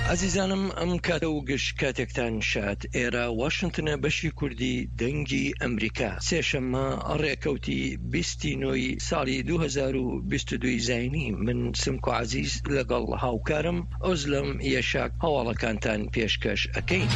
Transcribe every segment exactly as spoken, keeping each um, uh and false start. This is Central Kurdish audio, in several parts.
عزیزانم ئەم کاتە و گشت کاتێکتان شاد ئێرە واشنتنە بەشی کوردی دەنگی ئەمریکا سێشەممە ڕێکەوتی بیستی نۆی ساڵی دوو هەزار و بیست و دوو زاینی من سمکو عزیز لەگەڵ هاوکارم ئۆزلەم یەشاک هەواڵەکانتان پێشکەش ئەکەین.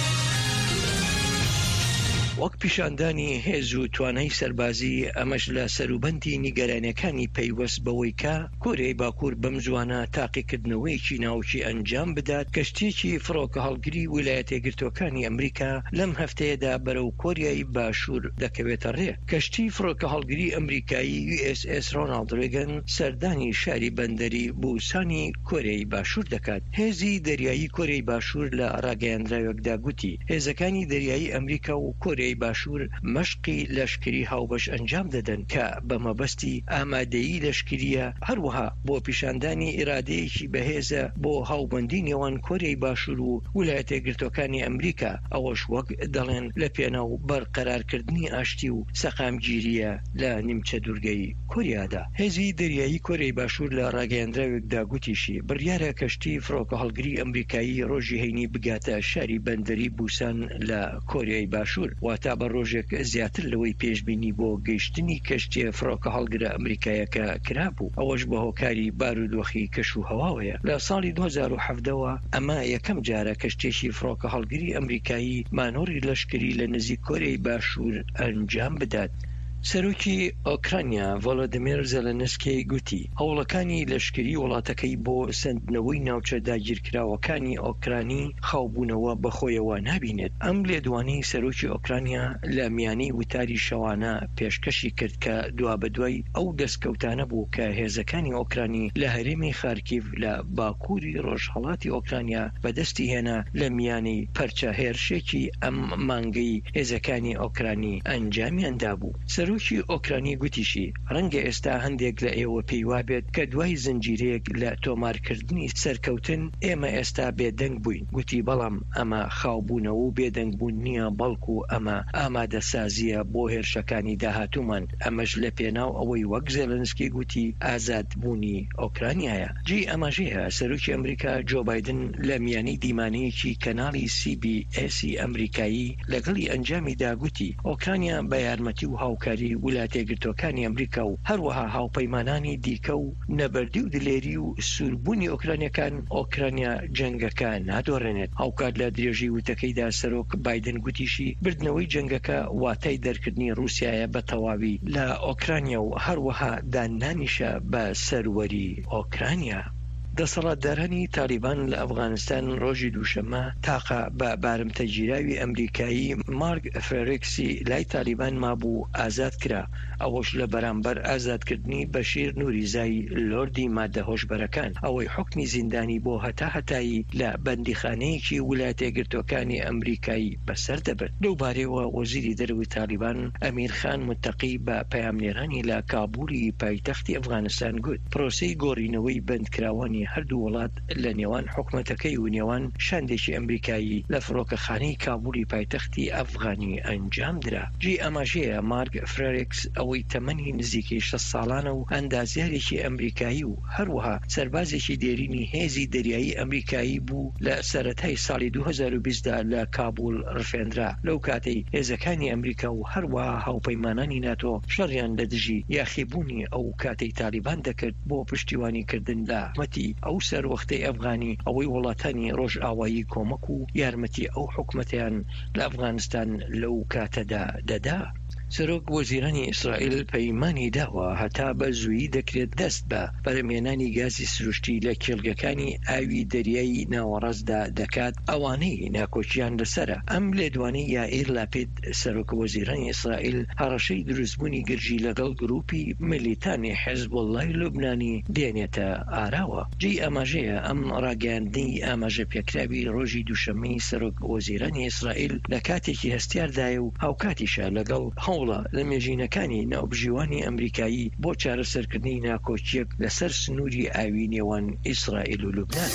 وەک پیشاندانی هێز و توانای سەربازی ئەمەش لە سەروبەندی نیگەرانیەکانی پەیوەست بەوەی کە کۆریای باکوور بەم زوانە تاقیکردنەوەیکی ناوچی ئەنجام بدات کەشتیەکی فڕۆکە هەڵگری ویلایەتە یەکگرتووەکانی ئەمریکا لەم هەفتەیەدا بەرەو کۆریای باشوور دەکەوێتە ڕێ. کەشتی فڕۆکە هەڵگری ئەمریکایی یو ئێس ئێس ڕۆناڵد ڕێگەن سەردانی شاری بەندەری بوسانی کۆریای باشوور دەکات. هێزی دەریایی کۆریای باشوور لە ڕاگەیاندراوێکدا گوتی هێزەکانی دەریایی ئەمریکا و کۆریای باشوور مەشقی لەشکری هاوبەش ئەنجام دەدەن کە بە مەبەستی ئامادەیی لەشکریە، هەروەها بۆ پیشاندانی ئیرادەیەکی بەهێزە بۆ هاوبەندی نێوان کۆریای باشوور و ویلایەتە یەکگرتووەکانی ئەمریکا، ئەوەش وەک دەڵێن لە پێناو بەرقەرارکردنی ئاشتی و سەقامگیریە لە نیمچە دوورگەی کۆریادا. هێزی دەریایی کۆریای باشوور لە ڕاگەیاندراوێکدا گوتیشی بڕیارە کەشتی فڕۆکە هەڵگری ئەمریکایی ڕۆژی هەینی بگاتە شاری بەندەری بوسان لە کۆریای باشوور، تا بە ڕۆژێک زیاتر لەوەی پێشبینی بۆ گەیشتنی کەشتیە فڕۆکە هەڵگرە ئەمریکایەکە کرابوو. ئەوەش بە هۆکاری بارودۆخی کەش و هەواوەیە. لە ساڵی دوو هەزار و حەڤدەوە ئەمە یەکەم جارە کەشتێکی فڕۆکە هەڵگری ئەمریکایی مانۆری لەشکری لە نزیک کۆریای باشوور ئەنجام بدات. سەرۆکی ئۆکرانیا ڤۆلۆدیمیر زەلەنسکی گوتی هەوڵەکانی لەشکری وڵاتەکەی بۆ سندنەوەی ناوچە داگیرکراوەکانی ئۆکرانی خاوبوونەوە بەخۆیەوە نابینێت. ئەم لێدوانی سەرۆکی ئۆکرانیا لە میانەی وتاری شەوانە پێشکەشی کرد کە دوا بەدوای ئەو دەستکەوتانە بوو کە هێزەکانی ئۆکرانی لە هەرێمی خارکیڤ لە باکووری ڕۆژهەڵاتی ئۆکرانیا بەدەستی هێنا لە میانەی پەرچە هێرشێکی ئەم مانگەی هێزەکانی ئۆکرانی ئەنجامیاندا بوو. سەرۆکی ئۆکرانی گوتیشی ڕەنگە ئێستا هەندێک لە ئێوە پێی وابێت کە دوای زنجیرەیەک لە تۆمارکردنی سەرکەوتن ئێمە ئێستا بێدەنگ بووین. گوتی بەڵام ئەمە خاوبوونەوە و بێدەنگبوون نییە، بەڵکو ئەمە ئامادەسازیە بۆ هێرشەکانی داهاتوومان. ئەمەش لە پێناو ئەوەی وەک زێلەنسکی گوتی ئازادبوونی ئۆکرانیایە. جێی ئەمەژەیە سەرۆکی ئەمریکا جۆ بایدن لە میانەی دیمانەیەکی کەناڵی سی بی ئێسی ئەمریکایی لەگەڵی ئەنجامیدا گوتی ئۆکرانیا بە یارمەتی و هاوکاری ویلایەتە یەکگرتووەکانی ئەمریکا و هەروەها هاوپەیمانانی دیکە و نەبەردی و دلێری و سووربوونی ئۆکرانیەکان ئۆکرانیا جەنگەکە نادۆڕێنێت. هاوکات لە درێژی وتەکەیدا سەرۆک بایدن گوتیشی بردنەوەی جەنگەکە واتای دەرکردنی رووسایە بە تەواوی لە ئۆکرانیا و هەروەها دانانیشە بە سەروەری ئۆکرانیا. دەسەڵاتدارانی تالیبان لە ئەفغانستان ڕۆژی دووشەمە تاقا بە بارمتەگیراوی ئەمریکایی مارک فێرێکسی لای تالیبان مابوو ئازاد کرا. ئەوەش لە بەرامبەر ئازادکردنی بەشیر نوریزایی لۆردی مادە هۆشبەرەکان، ئەوەی حوکمی زیندانی بۆ هەتا هەتایی لە بەندیخانەیەکی ویلایەتە یەکگرتووەکانی ئەمریکایی بەسەر دەبێت. لەو بارەوە وەزیری دەرەوەی تالیبان ئەمیر خان متەقی بە پەیامنێرانی لە کابولی پایتەختی ئەفغانستان گوت پرۆسەی گۆڕینەوەی بەندکراوانی هەردوو وڵات لە نێوان حکومەتەکەی و نێوان شاندێکی ئەمریکایی لە فڕۆکەخانەی کابولی پایتەختی ئەفغانی ئەنجام درا. جێی ئەماژەیە مارک فرێرێکس ئەوەی تەمەنی نزیکەی شەش ساڵانە و ئەندازیارێکی ئەمریکایی و هەروەها سەربازێکی دێرینی هێزی دەریایی ئەمریکایی بوو لە سەرەتای ساڵی دوو هەزار و بیستدا لە کابول ڕفێنرا. لەو کاتەی هێزەکانی ئەمریکا و هەروەها هاوپەیمانانی ناتۆ شەڕیان لە دژی یاخیبوونی ئەو کاتەی تالیبان دەکرد بۆ پشتیوانیکردن لە حکومەتی ئەو سەروەختەی ئەفغانی، ئەوەی وڵاتانی ڕۆژ ئاوایی کۆمەک و یارمەتی ئەو حکومەتیان لە ئەفغانستان لەو کاتەدا دەدا. سەرۆک وەزیرانی ئیسرائیل پەیمانی داوە هەتا بە زوویی دەکرێت دەست بە بەرهەمهێنانی گازی سروشتی لە کێڵگەکانی ئاوی دەریایی ناوەڕاستدا دەکات ئەوانەی ناکۆچیان لەسرە. ئەم لێدوانەی یائیر لاپید سەرۆک وەزیرانی ئیسرائیل هەڕەشەی دروستبوونی گرژی لەگەڵ گروپی ملیتانی حیزبوڵڵای لوبنانی دێنێتە ئاراوە. جێی ئاماژەیە ئەم ڕاگەیاندنی ئاماژە پێکراوی ڕۆژی دووشەمەی سەرۆک وەزیرانی ئیسرائیل لە کاتێکی هەستیاردایە و هاوکاتیشە لەگەڵ لە مێژینەکانی ناوبژیوانی ئەمریکایی بۆ چارەسەرکردنی ناکۆچیەک لەسەر سنووری ئاوی نێوان ئیسرائیل و لوبنان.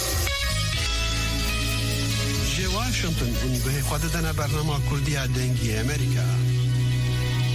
واشنطن بوون بەهێ خوا دەدەنە بەرنامە کوردیە دەنگی ئەمریکا.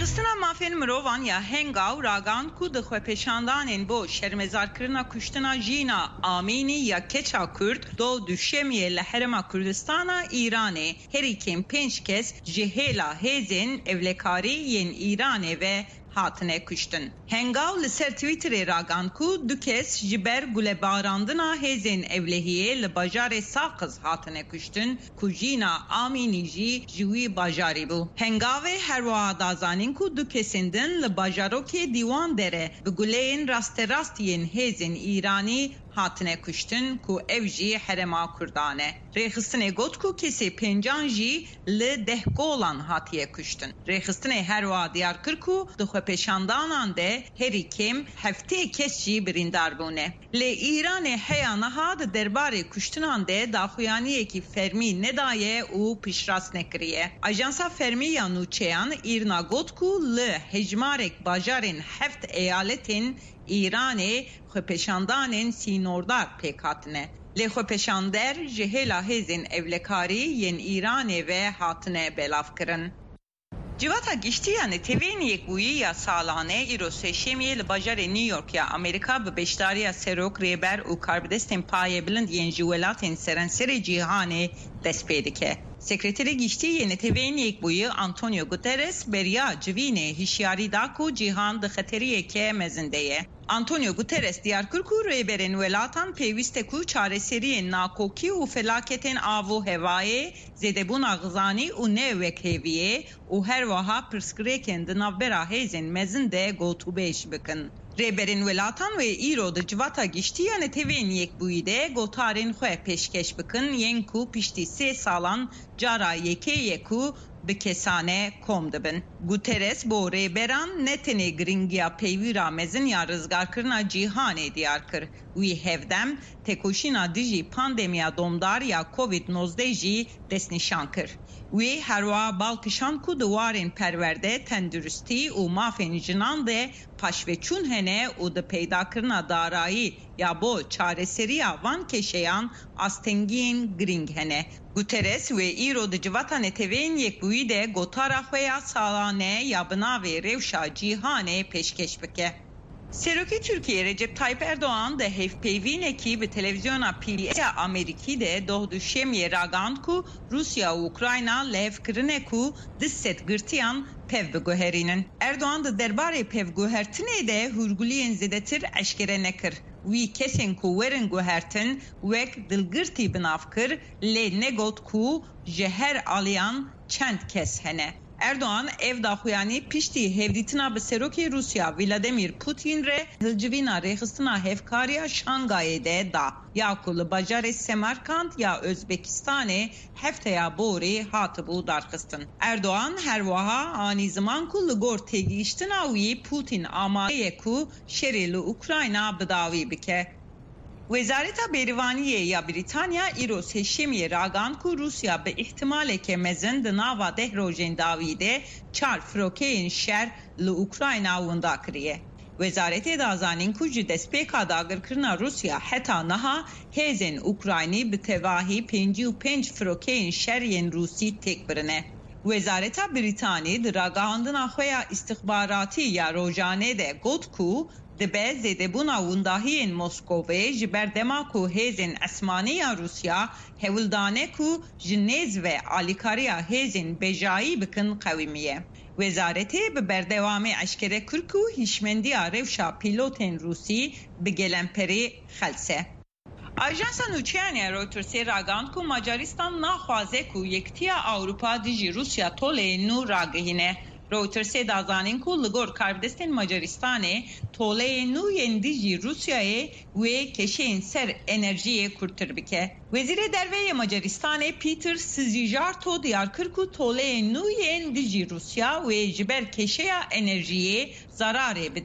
Rêxistina mafên mirovan ya hengav ragan ku di xwepeşandanên bo şermezarkirina kuştina jîna Amînî ya Keça Kurd do duşemiyê li Herêma Kurdistana Îranê herî kêm pênc kes ji hêla hêzên evlekarî yên Îranê ve hatine kuştin. Hengav li ser Twitterê ragan ku du kes ji ber gulebarandina hêzên evlehiyê li bajarê Saqiz hatine kuştin ku jîna Amînî jî ji wî bajarî bû. Hengavê her wiha dazanîn ku du kesên din li bajarokê Dîwan Dere bi guleyên rasterast yên hêzên Îranî hatine kuştin ku ev jî Herêma Kurdan e. Rêxistinê got ku kesê pêncan jî li Dehgolan hatiye kuştin. Rêxistinê her wiha diyar kir ku di xwepeşandanan de herî kêm heftê kes jî birîndar bûne. Lê Îranê heya niha di derbarê kuştinan de daxuyaniyekî fermî nedaye û piştrast nekiriye. Ajansa fermî ya Nûçeyan îrna got ku li hejmarek bajarên heft eyaletên İranê xwepeşandanên sînordar pêk hatine. Lê xwepeşander ji hêla hêzên evlekarî yên Îranê ve hatine belavkirin. Civata giştiyan tevên yekbûyî ya salane îro sêşemiyê li bajarê New York ya Amerîka bi beşdariya serok rêber û karbidestên payê bilind yên ji welatên serenserê cîhanê dest pê dike. Sekreterê Giştî yên tevên yekbûyî Antonio Guterres beriya civînê hişyarî da ku cîhan di xeteriyeke mezin de ye. Antonio Guterres diyar kir ku rêberên welatan pêwîst e ku çareseriyên nakokî û felaketên av û hevayê, zêdebûna xizanî û newek hêviyê û her wiha pirsgirêkên di navbera hêzên mezin de gotûbêj bikin. Rêberên welatan ve îro di civata giştiyan tevên yekbûyî de gotarên xwe pêşkeş bikin yên ku piştî sê salan cara yekê ye ku bi kesane kom dibin. Guterres bo rêberan ne tenê giringiya peyvîra mezin ya rizgarkirina cîhanê diyar kir. Wî hevdem tekoşîna dijî pandemiya domdar ya covid nozde jî destnîşan kir. Wî her wiha balkişan ku di warên perwerde, tenduristî û mafên jinan de paşveçûn hene û di peydakirina darayî ya bo çareseriya van keşeyan astengiyên giring hene. Guterres ve îro di civata netevên yekbûyî de gotara xwe ya salane ya bi navê rewşa cîhanê pêşkeş bike. Serokê Türkiye Recep Tayyip Erdoğan de hevpeyvînekî bi televizyona P B S Amerîkî de doh duşemiyê ragand ku Rusya û Ukrayna li hev kirine ku di sedgirtiyan pev biguherînin. Erdoğan di derbarê pevguhertinê de hûrguliyên zêdetir eşkere nekir. Wî kesên ku werin guhertin wek dilgirtî binav kir lê negot ku ji her aliyan çend kes hene. Erdoğan ev daxuyanî piştî hevdîtina bi serokê Rusya Vladimir Putin re hilcivîna rêxistina hevkariya Şangayê de da. Ya ku li bajarê Semerkand ya Özbekistanê hefteya borî hatibû darxistin. Erdoğan her wiha anî ziman ku li gor têgihiştina wî Putin amadeye ku şerê li Ukrayna bidawî bike. Wezareta Bêrîvaniyê ya Brîtanya îro sêşemiyê ragand ku Rusya bi ihtimaleke mezin di nava deh rojên dawî de çar firokeyên şer li Ukrayna winda kiriye. Wezaretê dazanîn ku ji destpêka dagirkirina Rusya heta niha hêzên Ukraynî bi tevahî pêncî û pênc firokeyên şer yên Rûsî têk birine. Wezareta Brîtanî di ragahandina xwe ya istixbaratî ya rojanê de got ku dibe zêdebûna windahiyên Moskowê ji ber dema ku hêzên esmanî ya Rusya hewildane ku ji nêz ve alîkariya hêzên bejayî bikin qewîmiye. Wezaretê bi berdewamê eşkere kir ku hîşmendiya rewşa pîlotên Rûsî bi gelemperê xelse. Ajansa Nûçeyan ya Reutersê ragand ku Macaristan naxwaze ku yektiya Awropa dijî Rusya toleyên nû ragihîne. Reutersê dazanîn ku li gor karbidestên Macaristanê toleyên nû yên dijî Rusyayê wê keşeyên ser enerjiyê kurtir bike. Wezîrê Derve Macaristanê Peter Szijjarto diyar kir ku toleyên nû yên dijî Rusya wê ji ber keşeya enerjiyê zararê bide.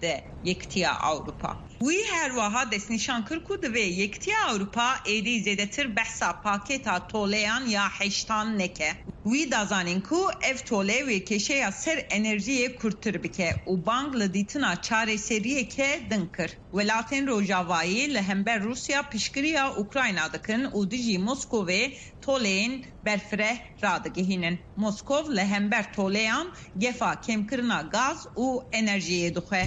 یەکتیا ئەوروپا وی هەروەها دەستنیشان کرد و دەبێ یەکتیا ئەوروپا ئێدی زێدەتر بەحسا پاکێتا تۆلەیان یا هەشتان نەکە وی دازانین کو ئەف تۆلێ وێ کێشەیە سەر ئەنەرژیە کورتتر بکە و بانگ لە دیتنا چارەسەریەکە دن کرد وڵاتên Rojavayî li hember Rusya piştgiriya Ukrayna dikin û dijî Moskowê toleyên berfireh radigihînin. Moskov li hember toleyan gefa kêmkirina gaz û enerjiyê dixwe.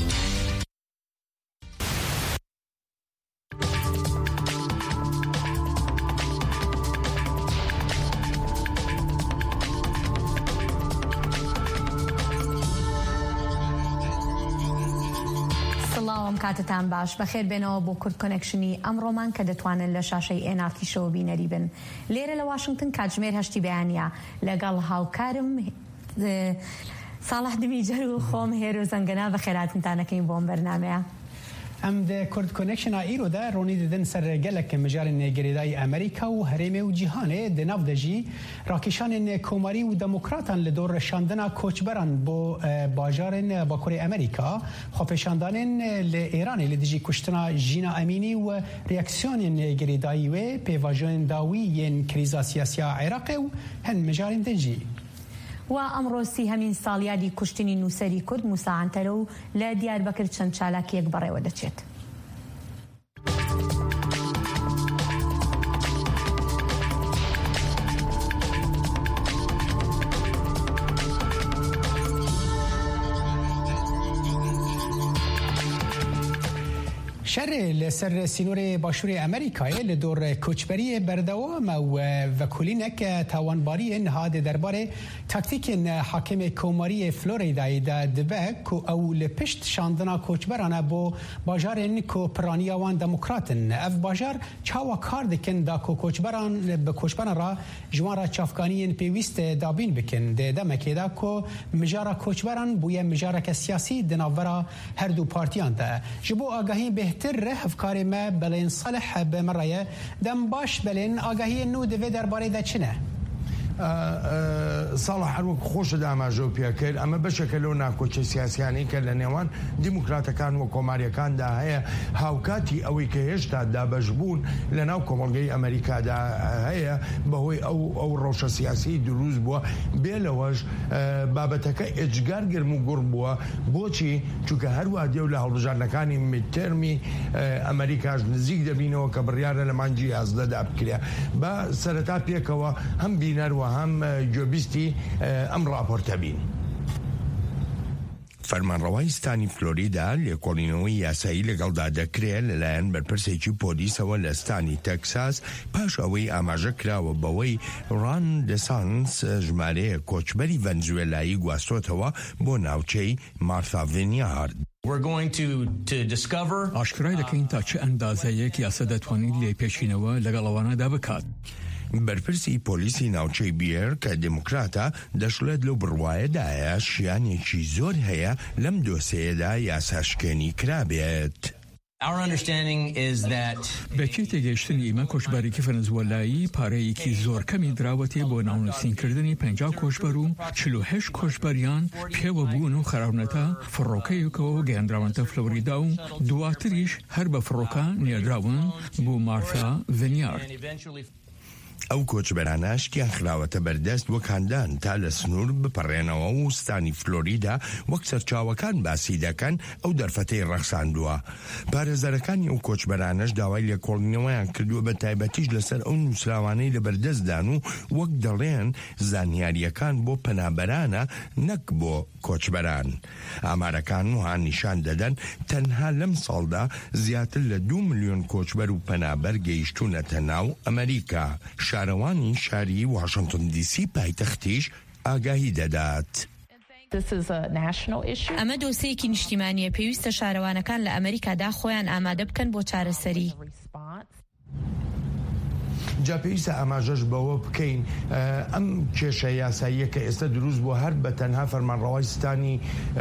سلام کاتتان باش بەخێر بێنەوە بۆ کورد کۆنێکشنی ئەمڕۆمان کە دەتوانن لە شاشەی ئێنارتیشەوە بینەری بن لێرە لە واشنگتن کاتژمێر هەشتی بەیانیە لەگەڵ هاوکارم ساڵح دمیجەر و خۆم هێر و زەنگەنا بەخێراتتانەکەین بۆم بەرنامەیە ام د کورد کنکشن ایرو ده رونی ددن سر گلک مجال نگریدای امریکا و هرم و جهان د نافدجی راکشان کوماری و دموکراتان لدور شاندنا کوچبران بو باجارن باکوری امریکا خوپشاندان ل ایران لدجی کشتنا جینا امینی و ریاکسیون نگریدای و پیواژن داوی ین کریزا سیاسی عراق و هن مجال دنجی و ئەمڕۆ سیهەمین ساڵیادی کوشتنی نووسەری کورد موسا عنتەرە و لە دیاربەکر چەند چالاکیەک بەڕێوە دەچێت. شر لسر سینور باشوری امریکای لدور کوچبری بردوام و وکولینک تاوانباری نهاد درباره تاکتیک حاکم کوماری فلوریدای دا دبک او لپشت شاندنا کوچبرانه بو باجار کوپرانیا وان دموکراتن اف باجار چاوا کار دکن دا کوچبران به کوچبران را جوان چافکانی پیوست دابین بکن ده دمکی دا کو مجارا کوچبران بوی مجارا که سیاسی دناورا هر دو پارتیان ده جبو آگاهی بهتر تر افکار ما بلین صالح به مرایه دم باش بلین آگاهی نو دوی درباره ده چنه؟ صالح هەروەک خۆشە داماژە و پێکرد ئەمە بەشێکە لەو ناکۆچە سیاسیانی کە لە نێوان دیموکراتەکان و کۆماریەکاندا هەیە هاوکاتی ئەوەی کە هێشتا دابەشبوون لە ناو کۆمەڵگەی ئەمریکادا هەیە بەهۆی ئەو ئەو ڕەوشە سیاسی دروست بووە بێ لەوەش بابەتەکە ئێجگار گرم و گوڕ بووە بۆچی چونکە هەروە دێو لە هەڵبژاردنەکانی میدتەرمی ئەمریکاش نزیک دەبینەوە کە بڕیارە لە مانگی یازدەدا بکرێ بە سەرەتا پێکەوە هەم بینەر و هم جوبیستی ام راپورت بین فەرمانڕەوای ستانی فلۆریدا لێکۆڵینەوەی یاسایی لەگەڵدا دەکرێت لەلایەن بەرپرسێکی پۆلیسەوە لە ستانی تەکساس پاش ئەوەی ئاماژە کراوە بەوەی ڕان دەسانس ژمارەیە کۆچبەری ڤەنزوێلایی گواستۆتەوە بۆ ناوچەی مارتا ڤینیارد. ئاشکرای دەکەین تا چه ئەندازەیەک یاسە دەتوانین لێ پێچینەوە لەگەڵەوانەدا بکات. بەرپرسی پۆلیسی ناوچەی بیر کە دموکراتە دەشڵێت لەو بڕوایەدایە شیانێکی زۆر هەیە لەم دۆسەیەدا یاساشکێنی کرابێت. بەچی تێگەیشتنی ئێمە کۆچبەرێکی ڤەنزوێلایی پارەیەکی زۆر کەمی دراوەتێ بۆ ناونووسینکردنی پەنجا کۆچبەر و چل و هەشت کۆچبەریان پێوە بوون و خەراونەتە فڕۆکەیەکەوە گەیاندراونەتە فلۆریدا و دواتریش هەر بە فڕۆکە نێردراون بۆ مارتا ڤینیارد. ئەو کۆچبەرانە شتیان خراوەتە بەردەست وەکاندان تا لە سنوور بپەڕێنەوە و ستانی فلۆریدا وەک سەرچاوەکان باسی دەکەن ئەو دەرفەتەی ڕەخساندووە. پارێزەرەکانی ئەو کۆچبەرانەش داوای لێکۆڵینەوەیان کردووە بە تایبەتیش لەسەر ئەو نووسراوانەی لە بەردەستدان و وەک دەڵێن زانیاریەکان بۆ پەنابەرانە نەک بۆ کۆچبەران. ئامارەکان وان نیشان دەدەن تەنها لەم ساڵدا زیاتر لە دوو ملیۆن کۆچبەر و پەنابەر گەیشتوونەتە ناو ئەمریکا. شارەوانی شاری واشنگتن دی سی پایتەختیش ئاگاهی دەدات. ئەمە دۆسەیەکی نیشتیمانیە پێویستە شارەوانەکان لە ئەمریکادا خۆیان ئامادە بکەن بۆ چارەسەری. جا پێویستە ئاماژەش بەوە بکەین ئەم کێشە یاساییە کە ئێستا دروست بۆ هەر بە تەنها فەرمانڕەوای ستانی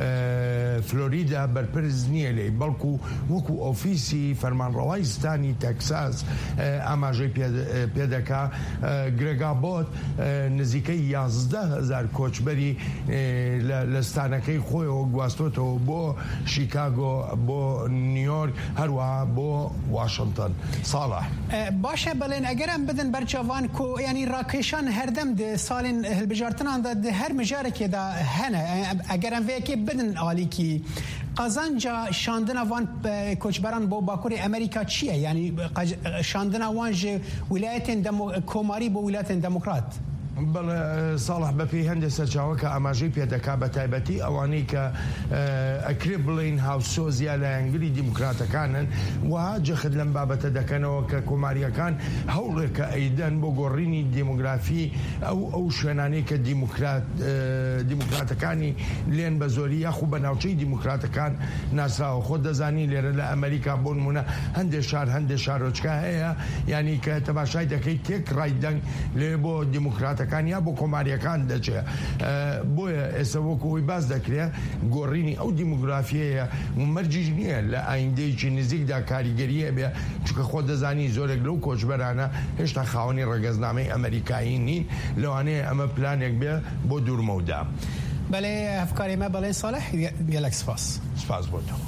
فلۆریدا بەرپرس نییە لێ بەڵکو وەکو ئۆفیسی فەرمانڕەوای ستانی تەکساس ئاماژەی پێدەکا گرێگا بۆت نزیکەی یازدە هەزار کۆچبەری لە ستانەکەی خۆیەوە گواستۆتەوە بۆ شیکاگۆ بۆ نیویۆرک هەروەها بۆ واشنگتن ساڵح باشە بەڵێن ئەگەرم بدن بەرچاوان کۆ ینی ڕاکێشان هەردەم ساڵین هەلبژارتناندا هەر مژارێکێدا هەنە ئەگەرم vêyekê bidin alîkî qazanca şandina van koçberan bo Bakurê Amerîka çi ye yanî şandina wan ji wilayetên komarî bo wilayetên demokrat بەڵێ ساڵح بە پێی هەندێک سەرچاوە کە ئاماژەی پێدەکا بە تایبەتی ئەوانەی کە ئەکرێ بڵین هاوسۆزیا لە ئەنگلی دیموکراتەکانن وها جەخت لەم بابەتە دەکەنەوە کە کۆماریەکان هەوڵێکە ئەیدەن بۆ گۆڕینی دیموگرافی ئەو ئەو شوێنانەی کە دیموکراتەکانی لێن بە زۆری یاخو بە ناوچەی دیموکراتەکان ناسراوە خۆ دەزانی لێرە لە ئەمریکا بۆ نمونە هەندێک شار هەندێک شارۆچکە هەیە یعنی کە تەماشای دەکەی تێک ڕایدەنگ لێ بۆ دیموکراتەکان یا بۆ کۆماریەکان دەچێت بۆیە ئێستا وەکەوەی باز دەکرێت گۆڕینی ئەو دیموگرافیەیە مەرجیش نییە لە ئایندەیەکی نزیکدا کاریگەریە بێ چونکە خۆ دەزانی زۆرێک لەو کۆچبەرانە هێشتا خاوەنی ڕێگەزنامەی ئەمریکایی نین لەوانەیە ئەمە پلانێک بێ بۆ دوورمەودا بەڵێ هەفکاری مە بەڵێ ساڵح گەلەک سپاس سپاس بۆ تۆ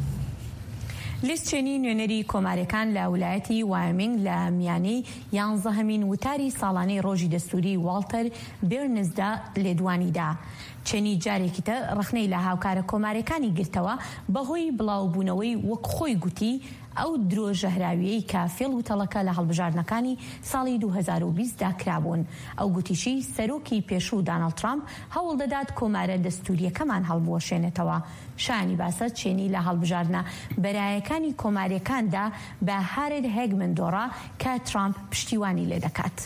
لیستچێنی نوێنەری کۆمارەکان لە ویلایەتی وایۆمینگ لە میانەی یانزەهەمین وتاری ساڵانەی ڕۆژی دەستوری واڵتەر بێرنزدا لێدوانیدا چێنی جارێکی تر ڕخنەی لە هاوکارە کۆمارەکانی گرتەوە بەهۆی بڵاوبوونەوەی وەک خۆی گوتی ئەو درۆژەهراویەی کە فێڵ وتەڵەکە لە هەڵبژاردنەکانی ساڵی دوو هەزار و بیست دا کرابوون ئەو گوتیشی سەرۆکی پێشوو دانەڵد ترامپ هەوڵ دەدات کۆمارە دەستوریەکەمان هەڵبوەشێنێتەوە شانی باسە چێنی لە هەڵبژاردنە بەرایەکانی کۆماریەکاندا بە هارێد هێگمنتۆڕا کە ترامپ پشتیوانی لێ دەکات.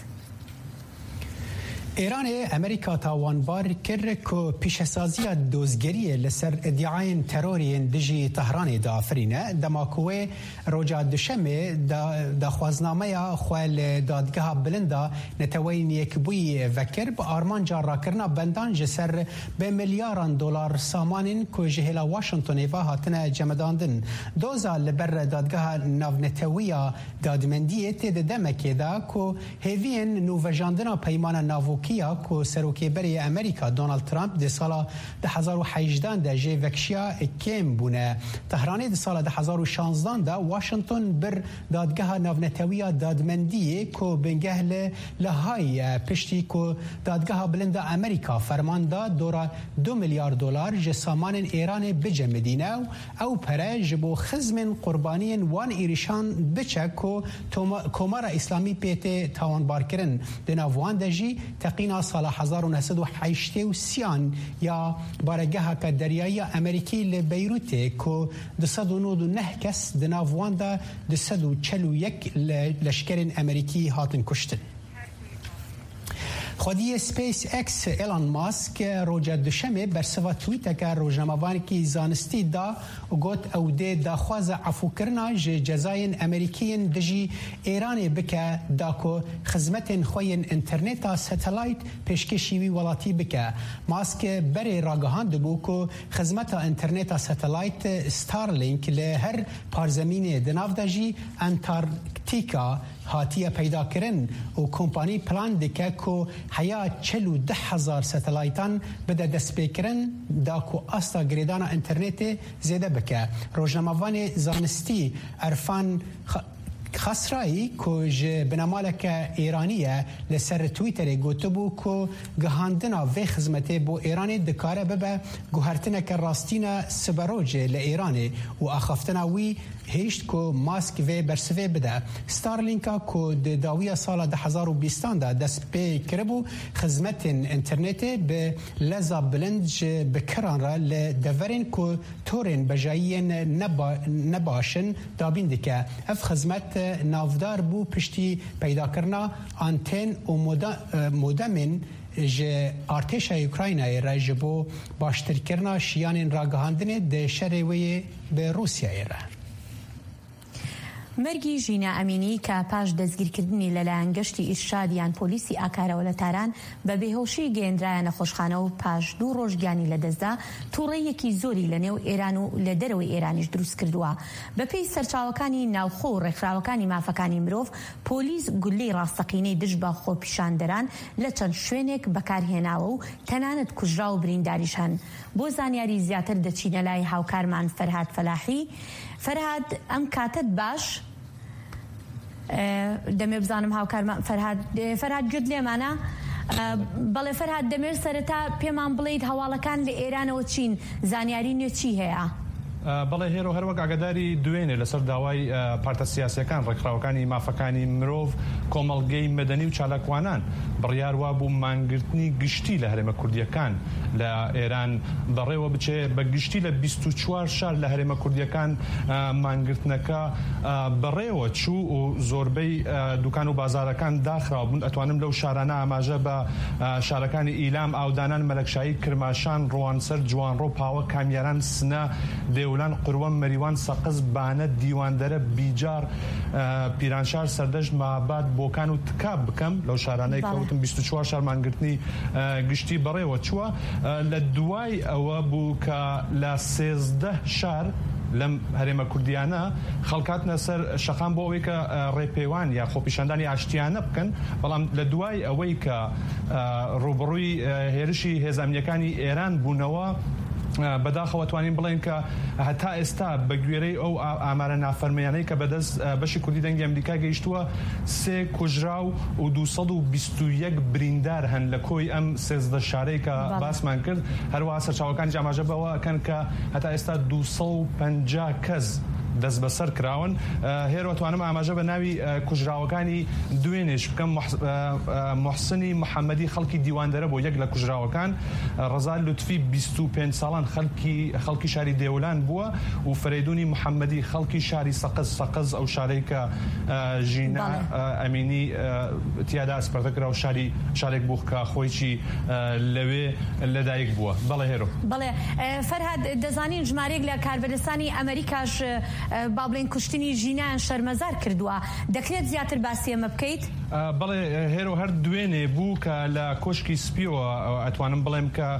ایران امریکا تاوانبار کرد که پیشسازی دوزگری لسر ادعای تروری دژی تهران دافرینه دماکوه روجا دوشمه دا خوازنامه خوال دادگاه بلندا نتوین یکبوی وکر با آرمان جارا کرنا بندان جسر به میلیارد دلار سامانین که جهلا واشنطن و هاتنه جمداندن دوزا لبر دادگاه ناونتویا دادمندی تید دمکه دا که هیوین نووجاندنا پیمان ناوکی کو سروکی بری امریکا دونالد ترامپ د سال دو هزار و هجده د جی وکشیا کم بونه تهران د سال دو هزار و شانزده د واشنطن بر دادگاه ناونتویا دادمندی کو بنگهل لهای پشتی کو دادگاه بلند امریکا فرمان دا دورا دو میلیارد دلار ج سامان ایران بجمدینه او پرج بو خزم قربانی وان ایریشان بچکو کومار اسلامی پیت تاوانبار کرن د ناوان دجی تقینا سال هزار و نهصد و هشتاد و سه یا بارگاه که دریایی امریکی لبیروت که دویست و نود و نه کس دناوان دا دویست و چهل و یک لشکر امریکی هاتن کشتن. خودی سپیس اکس ایلان ماسک روز دوشنبه بر سوا توییت که روزنامه‌وانی که زانستی دا و گفت او ده داخواز عفو کردن جزاین امریکیین دژی ایران بکه دا کو خدمت خوین اینترنت ساتلایت پیشکشی ولاتی بکه ماسک بر راگهاند بو کو خدمت اینترنت ساتلایت استارلینک له هر پارزمین دناو دژی انتارکتیکا هاتیه پیدا کردن و کمپانی پلان دکه که حیا چلو ده هزار ستلایتان بده دست بکرن دا که استا گریدان اینترنت زیده بکه روزنامه‌وان زانستی عرفان خسرایی که ج بنامالک ایرانیه لسر تویتر گوته بو که گهاندنا و خدمت بو ایران دکاره ببه گوهرتنه که راستینا سبروج لایران و اخافتنا وی هیشت که ماسک و برسوه بده ستارلینکا که داوی سال دو هزار و بیست دا دست پی کربو خدمت اینترنت به لزا بلند بکران را لدورین که تورین بجایین نبا نباشن دابین دکه اف خدمت نافدار بو پشتی پیدا کرنا آنتن و مودمین ج ارتش اوکراینای را جبو باشتر کرنا شیان راگهاندن ده شروی به روسیه را مەرگی ژینە ئەمینی کە پاش دەستگیرکردنی لەلایەن گەشتی ئیرشادیان پۆلیسی ئاکارەوە لە تاران بە بێهۆشی گەیەندرایە نەخۆشخانە و پاش دوو ڕۆژگیانی لەدەستدا تووڕێیەکی زۆری لە نێو ئێران و لە دەرەوەی ئێرانیش دروست کردووە. بەپێی سەرچاوەکانی ناوخۆ و ڕێکخراوەکانی مافەکانی مرۆڤ، پۆلیس گولەی ڕاستەقینەی دژ بە خۆپیشاندەران لە چەند شوێنێک بەکارهێناوە و تەنانەت کوژرا و برینداریش هەن. بۆ زانیاری زیاتر دەچینە لای هاوکارمان فەرهاد فەلاحی. فەرهاد، ئەم کاتت باش؟ دەمێ بزانم هاوکارمان فەرهاد فەرهاد گوێت لێمانە؟ بەڵێ فەرهاد، دەمێت سەرەتا پێمان بڵێیت هەواڵەکان لە ئێرانەوە چین، زانیاری نوێ چی هەیە؟ بەڵێ هێرو هەروەک ئاگاداری دوێنێ لەسەر داوای پارتە سیاسیەکان، ڕێکخراوەکانی مافەکانی مرۆڤ، کۆمەڵگەی مەدەنی و چالاکوانان بڕیار وا بوو مانگرتنی گشتی لە هەرێمە کوردیەکان لە ئێران بەڕێوە بچێ بە گشتی لە بیست و چوار شار لە هەرێمە کوردیەکان مانگرتنەکە بەڕێوە چوو و زۆربەی دوکان و بازارەکان داخراوە بوون. ئەتوانم لەو شارانە ئاماژە بە شارەکانی ئیلام، ئاودانان، مەلەکشایی، کرماشان، ڕۆوانسەر، جوانڕۆ، پاوە، کامیاران، سنە، دێولان، قروان، مەریوان، سەقز، بانە، دیواندەرە، بیجار، پیرانشار، سەردەشت، ماباد، بۆکان و تکاب بکەم لەو شارانەی کەوتم بیست و چوار شار مانگرتنی گشتی بەڕێوە چووە. لە دوای ئەوە بوو کە لە سێزدە شار لەم هەرێمە کوردیانە خەڵکاتنە سەر شەقام بۆ ئەوەی کە ڕێپەیوان یا خۆپیشاندانی ئاشتیانە بکەن. بەڵام لە دوای ئەوەی کە ڕوبڕووی هێرشی هێزانیەکانی ئێران بوونەوە، بەداخەوە توانین بڵێن کە هەتا ئێستا بە گوێرەی ئەو ئامارە نافەرمیانەی کە بەدەست بەشی کوردی دەنگی ئەمریکا گەیشتووە، سێ کوژرا و دووسەد و بیست و یەک بریندار هەن لە کۆی ئەم سێزدە شارەی کە باسمان کرد. هەروەها سەرچاوەکانی ئاماژە بەوە ئەکەن کە هەتا ئێستا دووسەد و پەنجا کەس دەست بەسەر کراون. هێرو توانم ئاماژە بە ناوی کوژراوەکانی دوێنێش بکەم. محسنی محەممەدی خەڵکی دیواندەرە بۆ یەک لە کوژراوەکان، ڕەزا لوتفی بیست و پێنج ساڵان خەڵکی شاری دێولان بووە و فەرەیدونی محەممەدی خەڵکی شاری سەقز سەقز ئەو شارەی کە ژینە ئەمینی تیادا ئەسپەرتەکرا و شاری شارێک بوو کە خۆیکی لەوێ لەدایک بووە. بەڵێ هێرو. بەڵێ فەرهاد، دەزانین ژمارەیەک لە کاربەرستانی ئەمریکاش با بڵێن کوشتنی ژینیان شەرمەزار کردووە. دەکرێت زیاتر باسی ئەمە بکەیت؟ بەڵێ هێرو، هەر دوێنێ بوو کە لە کۆشکی سپیەوە ئەتوانم بڵێم کە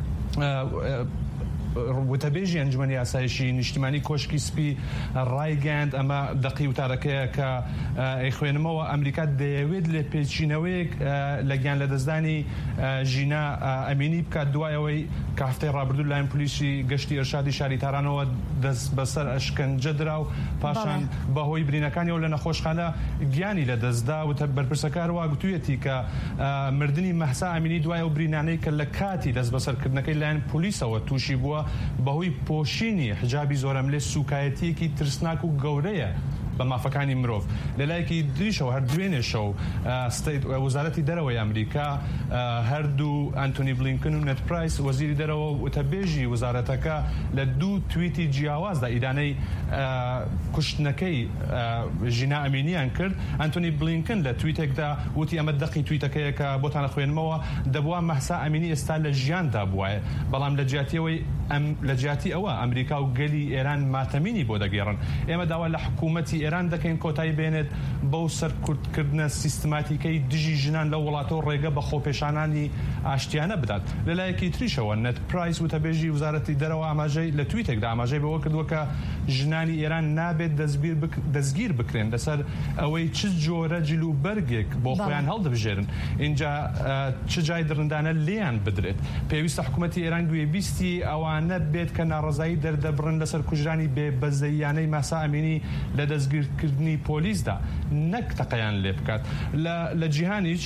وتەبێژی ئەنجومەنی یاسایشی نیشتیمانی کۆشکی سپی ڕایگەاند. ئەمە دەقی وتارەکەیە کە ئەیخوێنمەوە ئەمریکا دەیەوێت لێ پێچینەوەیەک لە گیان لە دەستدانی ژینە ئەمینی بکات دوایەوەی کە هەفتەی ڕابردوو لایەن پلیسی گەشتی ئێرشادی شاری تارانەوە دەست بەسەر ئەشکەنجە درا و پاشان بەهۆی برینەکانیەوە لە نەخۆشخانە گیانی لە دەستدا. وتە بەرپرسەکارەوە گوتوویەتی کە مردنی مەحسا ئەمینی دوایە و برینانەی کە لە کاتی دەست بەسەرکردنەکەی لایەن پلیسەوە تووشی بووە بەهۆی پۆشینی حجابی زۆرەملێ سوکایەتیەکی ترسناک و گەورەیە بە مافەکانی مرۆڤ. لەلایەکی دریشەوە هەر دوێنێشەو وەزارەتی دەرەوەی ئەمریکا هەردوو ئەنتۆنی بلینکن و نێد پرایس وەزیری دەرەوە وتەبێژی وەزارەتەکە لە دوو توییتی جیاوازدا ئیدانەی کوشتنەکەی ژینە ئەمینیان کرد. ئەنتۆنی بلینکن لە توییتێکدا وتی ئەمە دەقی توییتەکەیە کە بۆتانە خوێنمەوە، دەبووە مەحسا ئەمینی ئێستا لە ژیاندا بووایە، بەڵام لە جیاتیەوەی لە جیاتی ئەوە ئەمریکا و گەلی ئێران ماتەمینی بۆ دەگێڕن. ئێمە داوا لە حکوومەتی ئێران دەکەین کۆتایی بێنێت بەو سەرکوردکردنە سیستماتیکەی دژی ژنان لە وڵاتەوە ڕێگە بە خۆپێشانانی ئاشتیانە بدات. لەلایەکی تریشەوە نێد پرایس وتەبێژی وزارەتی دەرەوە ئاماژەی لە توییتێکدا ئاماژەی بەوە کردووە کە ژنانی ئێران نابێت دەستگیر بکرێن لەسەر ئەوەی چ جۆرە جلو بەرگێک بۆ خۆیان هەڵدەبژێرن، اینجا چ جای درندانە لێیان بدرێت. پێویستە حکوومەتی ئێران گوێبیستی ئەوانە بێت کە ناڕزایی دەردەبڕن لەسەر کوژرانی بێبەزەییانەی مەحسا ئەمینی لە دەستگیرکردنی پۆلیسدا، نەک تەقەیان لێ بکات. لە جیهانیش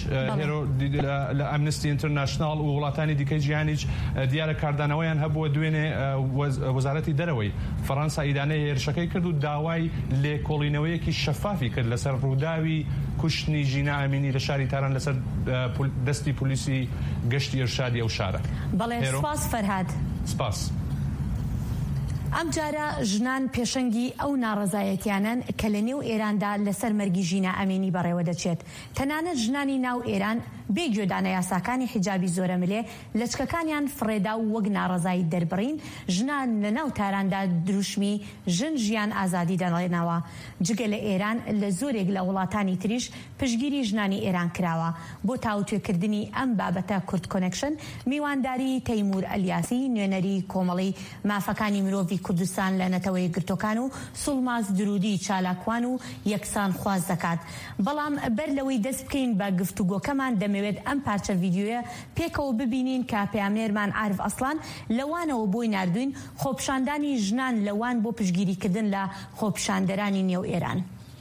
لە ئەمنستی ئینتەرناشناڵ و وڵاتانی دیکەی جیهانیش دیارە کاردانەوەیان هەبووە دوێنێ وەزارەتی دەرەوەی فەڕەنسا ئیدانەی هێرشەکەی کرد و داوای لێکۆڵینەوەیەکی شەفافی کرد لەسەر ڕووداوی کوشتنی ژینە ئەمینی لە شاری تاران لەسەر دەستی پلیسی گەشتی ئێرشادی ئەو شارە. بەڵێ سپاس فەرهاد. سپاس. ئەم جارە ژنان پێشەنگی ئەو ناڕەزایەتیانن کە لە نێو ئێراندا لەسەر مەرگی ژینە ئەمینی بەڕێوە دەچێت. تەنانەت ژنانی ناو ئێران بێگوێدانە یاساکانی حیجابی زۆرە ملێ لەچکەکانیان فڕێدا و وەک ناڕەزایی دەربڕین، ژنان لە ناو تاراندا دروشمی ژن ژیان ئازادی دەڵێنەوە. جگە لە ئێران لە زۆرێک لە وڵاتانی تریش پشگیری ژنانی ئێران کراوە. بۆ تاوتوێکردنی ئەم بابەتە کورد کۆنێکشن میوانداری تەیمور ئەلیاسی نوێنەری کۆمەڵی مافەکانی مرۆڤی کوردستان لە نەتەوەی گرتوەکان و سوڵماز درودی چالاکوان و یەکسان خواز دەکات. بەڵام بەر لەوەی دەست بکەین بە گفتوگۆکەمان دەمەوێت ئەم پارچە ڤیدیۆیە پێکەوە ببینین کە پەیامێرمان عارف ئەسڵان لەوانەوە بۆی ناردوین خۆپشاندانی ژنان لەوان بۆ پشگیریکردن لە خۆپشاندەرانی نێو ئێران.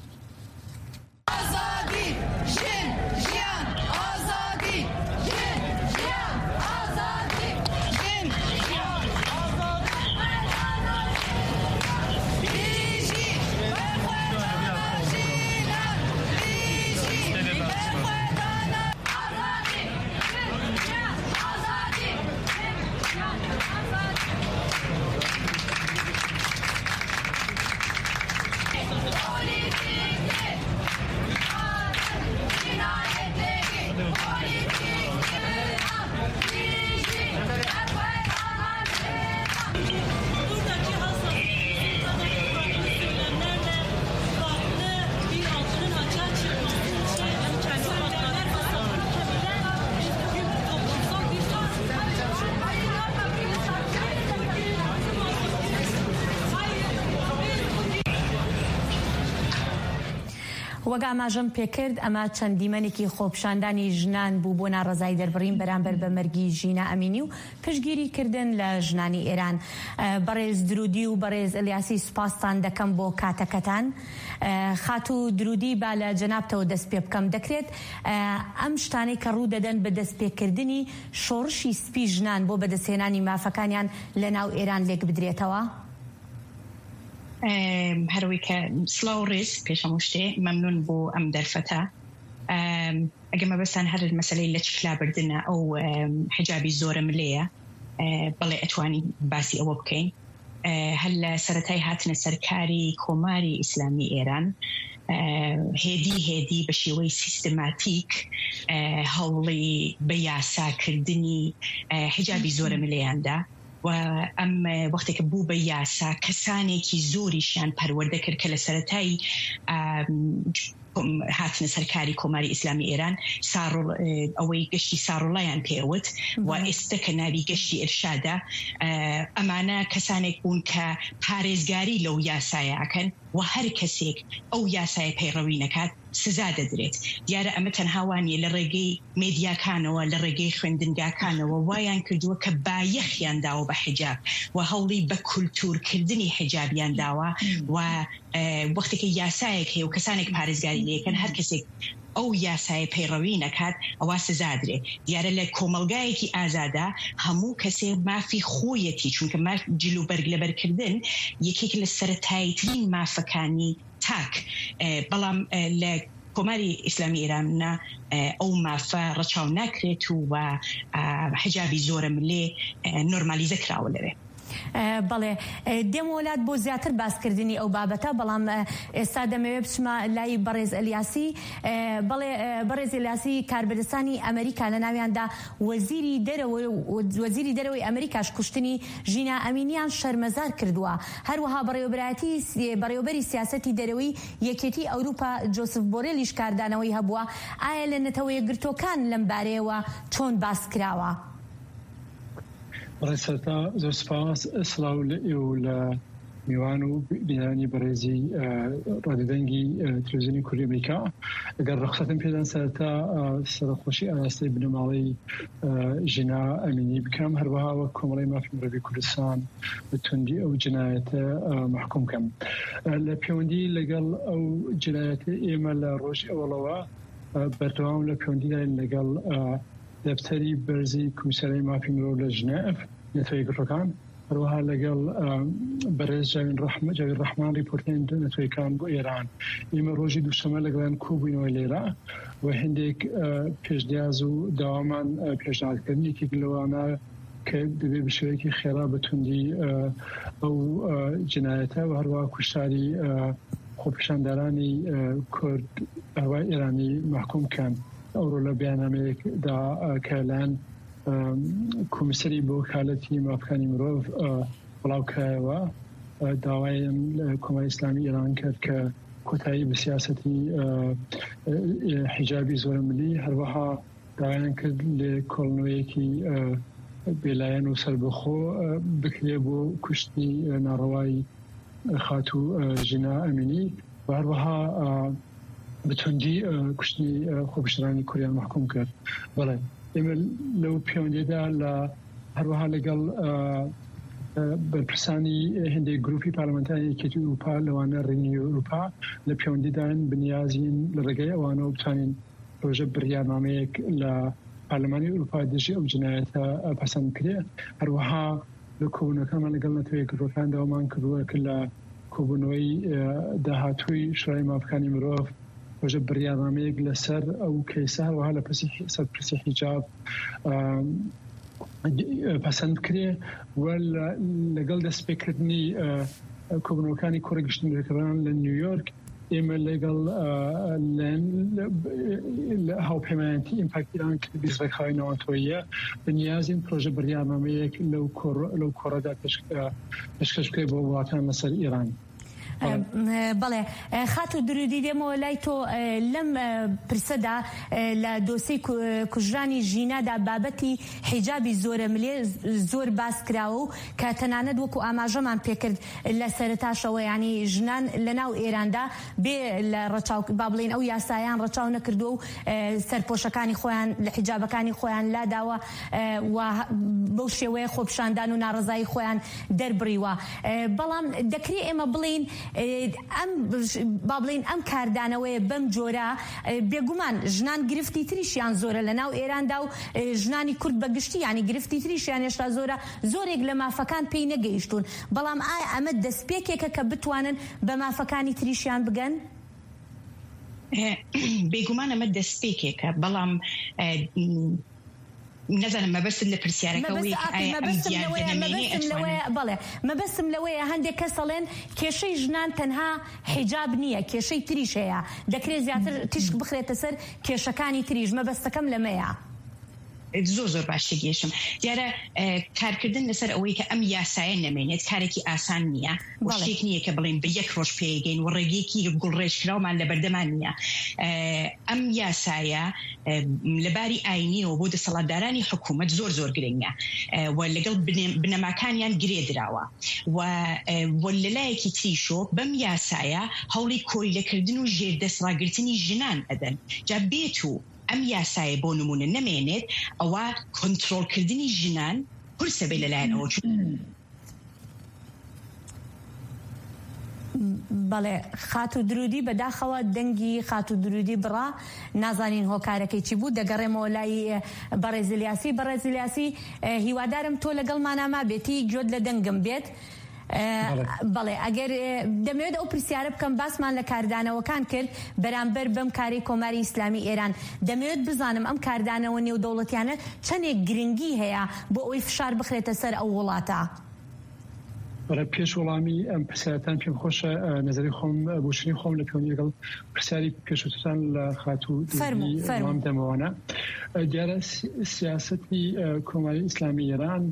وەک ئاماژەم پێکرد ئەمە چەند دیمەنێکی خۆپشاندانی ژنان بوو بۆ ناڕەزایی دەربڕین بەرامبەر بە مەرگی ژینە ئەمینی و پشگیریکردن لە ژنانی ئێران. بەڕێز درودی و بەڕێز ئەلیاسی سوپاستان دەکەم بۆ کاتەکەتان. خاتو درودی با لە جەنابتەوە دەست پێ بکەم. دەکرێت ئەم شتانەی کە ڕوو دەدەن بە دەستپێکردنی شۆڕشی سپی ژنان بۆ بەدەستهێنانی مافەکانیان لە ناو ئێران لێک بدرێتەوە؟ هەروەی کە سڵاو و ڕێز پێشەم شتێ مەمنون بۆ ئەم دەرفەتە. ئەگەمە بەستان هەر مەسەلەی لە چکلابردنە ئەو حیجابی زۆرە ملەیە بەڵێ ئەتوانی باسی ئەوە بکەین. هەر لە سەرەتای هاتنە سەرکاری کۆماری ئیسلامی ئێران هێدی هێدی بە شێوەی سیستماتیک هەوڵی بە یاساکردنی حیجابی زۆرە ملەیاندا و ئەم وەختێکە بوو بە یاسا کەسانێکی زۆریشیان پەروەردە کرد کە لە سەرەتای هاتنە سەرکاری کۆماری ئیسلامی ئێران ئەوەی گەشتی ساڕۆڵایان پێوت و ئێستا کە ناوی گەشتی ئێرشادا ئەمانە کەسانێک بوون کە پارێزگاری لەو یاسایەکەن و هەر کەسێک ئەو یاسای پەیڕەوی نەکات سزا دەدرێت. دیارە ئەمە تەنهاوانیە لە ڕێگەی مێدیاکانەوە لە ڕێگەی خوێندنگاکانەوە وایان کردووە کە بایەخیان داوە بە حیجاب و هەوڵی بە کولتورکردنی حیجابیان داوە و وەختێکی یاسایەک هەیە و کەسانێک پارێزگاری لێکەن هەر کەسێک ئەو یاسای پەیڕەوی نەکات ئەوە سزا درێت. دیارە لە کۆمەلگایەکی ئازادا هەموو کەسێک مافی خۆیەتی چونکە ماف جلوبەرگ لەبەرکردن یەکێک لە سەرەتاییترین مافەکانی تاک بەڵام لە کۆماری ئیسلامی ئێرانە ئەو مافە ڕەچاو ناکرێت و حیجابی زۆرە ملێ نۆرمالیزە کراوە لەوێ. بەڵێ دێم وڵات بۆ زیاتر باسکردنی ئەو بابەتە بەڵام ئێستا دەمەوێت بچمە لای بەڕێز ئەلیاسی. بەڵێ بەڕێز ئەلیاسی کاربەدەستانی ئەمریکا لە ناویاندا وەزیری دەرەوەی وەزیری دەرەوەی ئەمریکاش کوشتنی ژینە ئەمینیان شەرمەزار کردووە. هەروەها بەڕێوەبەتی بەڕێوەبەری سیاسەتی دەرەوەی یەکێتی ئەوروپا جۆسف بۆرێلیش کاردانەوەی هەبووە. ئایا لە نەتەوەی گرتوەکان لەم بارەیەوە چۆن باس کراوە؟ بەڵێ سەرتا زۆر سپاس سڵاو لە ئێوە لە میوان و بینانی بەڕێزی ڕادیۆدەنگی تەلەڤیزیۆنی کوردی ئەمریکا. ئەگەر ڕخسەتم پێدان سەرتا سەرخۆشی ئاراستەی بنەماڵەی ژینا ئەمینی بکەم هەروەها وەک کۆمەڵی مافی مرۆڤی کوردستان بە توندی ئەو جنایەتە محکوم بکەم. لە پەیوەندی لەگەڵ ئەو جنایەتە ئێمە لە ڕۆژی ئەوڵەوە بەردەوام لە پەیوەندیداین لەگەڵ دەفتەری بەرزی کومیسیارەی مافی مرۆڤ لە ژنێف نەتەوەی گرتوەکان هەروەها لەگەڵ بەڕێز جاوید ڕەحمان ریپۆرتەرین نەتەوەیەکان بۆ ئێران. ئێمە ڕۆژی دووشەمە لەگەڵیان کۆبووینەوە لێرە و هەندێک پێشدیاز و داوامان پێشنهادکردنێکی لەوانە کە دەبێ بشوەیەکی خێرا بەتوندی ئەو جنایەتە و هەروە کوشتاری خۆپیشاندارانی کورد هەوای ئێرانی محکوم کەن ئەوڕۆ لە بەیاننامەیەکدا کە لایەن کۆمیسەری بۆ وەکالەتی مافەکانی مرۆڤ بڵاوکایەوە داوایان کۆماری ئیسلامی ئێران کرد کە کۆتایی بە سیاسەتی حیجابی زۆرە ملی هەروەها داوایان کرد لێ کۆڵنەوەیەکی بێلایەن و سەربەخۆ بکرێ بۆ کوشتنی ناڕەوایی خاتو ژینا ئەمینی و هەروەها بتوندی کوشتنی خۆپیشتەرانی کوردیان محکوم کرد. بەڵێ ئێمە لەو پەیوەندیدا لە هەروەها لەگەڵ بەرپرسانی هەندێک گروپی پارلەمانتاری یەکێتی ئەوروپا لەوانە ڕێنی ئەوروپا لە پەیوەندیدان بنیازین لە ڕێگەی ئەوانەوە بتوانین پرۆژە بڕیارنامەیەک لە پارلەمانی ئەوروپا دژی ئەو جنایەتە پەسەند کرێ. هەروەها لە کۆبوونەکەمان لەگەڵ نەتەوەیەک گرۆکان داوامان کردووە کە لە کۆبوونەوەی داهاتووی شورای مافەکانی مرۆڤ پرۆژە بڕیارنامەیەک لەسەر ئەو کەیسە هەروەها لە سەرپرسی حیجاب پەسەند کرێ و لەگەڵ دەستپێکردنی کۆبوونەوەکانی کۆڕی گەشتنگەکان لە نیویۆرک ئێمە لەگەڵ هاوپەیمانیەتی ئیمپاکت ئیران کە بیزڕێکخاوی ناوەتۆیە بەنیازین پرۆژە بڕیارنامەیەک لەو کۆڕەدا پێشکەش بکرێت بۆ وڵاتان لەسەر ئیران. بەڵێ خات و درودی دێمەوە لای تۆ لەم پرسەدا لە دۆسەی کوژرانی ژینادا بابەتی حیجابی زۆرە ملێ زۆر باس کراوە و کە تەنانەت وەکو ئاماژەمان پێکرد لە سەرتاشەوە ینی ژنان لە ناو ئێراندا بێ لە ڕەچاو با بڵێن ئەو یاسایان ڕەچاو نەکردو و سەرپۆشەکانی خۆیان لە حیجابەکانی خۆیان لاداوە و بەو شێوەیە خۆپیشاندان و ناڕەزایی خۆیان دەربڕیوە. بەڵام دەکرێت ئێمە بڵین ئەم با بڵین ئەم کاردانەوەی بەم جۆرە بێگومان ژنان گرفتی تریشیان زۆرە لە ناو ئێراندا و ژنانی کورد بەگشتی ینی گرفتی تریشیان هێشتا زۆرە زۆرێک لە مافەکان پێی نەگەیشتون. بەڵام ئایا ئەمە دەستپێکێکە کە بتوانن بە مافەکانی تریشیان بگەن؟ بێگومان ئەمە دەستپێکێکە بەڵام نەزانم مەبەستم لە پرسیارەکەوەی بەڵێ مەبەستم لەوەیە هەندێک کەس دەڵێن کێشەی ژنان تەنها حیجاب نییە کێشەی تریش هەیە دەکرێت زیاتر تیشک بخرێتە سەر کێشەکانی تریش مەبەستەکەم لەمەیە. زۆر زۆر باش تێگەیشتم. دیارە کارکردن لەسەر ئەوەی کە ئەم یاسایە نەمێنێت کارێکی ئاسان نییە شتێک نییە کە بڵێن بە یەک ڕۆژ پێگەین و ڕێگەیەکی گوڵڕێژکراومان لە بەردەمان نییە. ئەم یاسایە لەباری ئاینیەوە بۆ دەسەڵاتدارانی حکوومەت زۆر زۆر گرنگە و لەگەڵ بنەماکانیان گرێ دراوە و لەلایەکی تریشۆ بەم یاسایە هەوڵی کۆریلەکردن و ژێردەسڕاگرتنی ژنان ئەدەن جا بێت و ئەم یاسایە بۆ نمونە نەمێنێت ئەوە کۆنترۆلکردنی ژنان پرسە بێ لەلایەنەوە. بەڵێ خات و درودی بەداخەوە دەنگی خات و درودی بڕا نازانین هۆکارەکەی چی بوو دەگەڕێمەوە لای بەڕێزیلیاسی بەڕێزیلیاسی هیوادارم تۆ لەگەڵمانە بێتی گوێت لە دەنگم بێت. بەڵێ ئەگەر دەمەوێت ئەو پرسیارە بکەم باسمان لە کاردانەوەکان کرد بەرامبەر بەم کاری کۆماری ئیسلامی ئێران دەمەوێت بزانم ئەم کاردانەوە نێودەوڵەتیانە چەندێک گرنگی هەیە بۆ ئەوی فشار بخرێتە سەر ئەو وڵاتە. بەڵێ پێش وەڵامی ئەم پرسیارەتان پێم خۆشە نەزەری خۆم بۆچنی خۆم لە پەیوەندی لەگەڵ پرسیاری پێشووتتان لە خاتوو وەڵام دەمەوەنە. دیارە سیاسەتی کۆماری ئیسلامی ئێران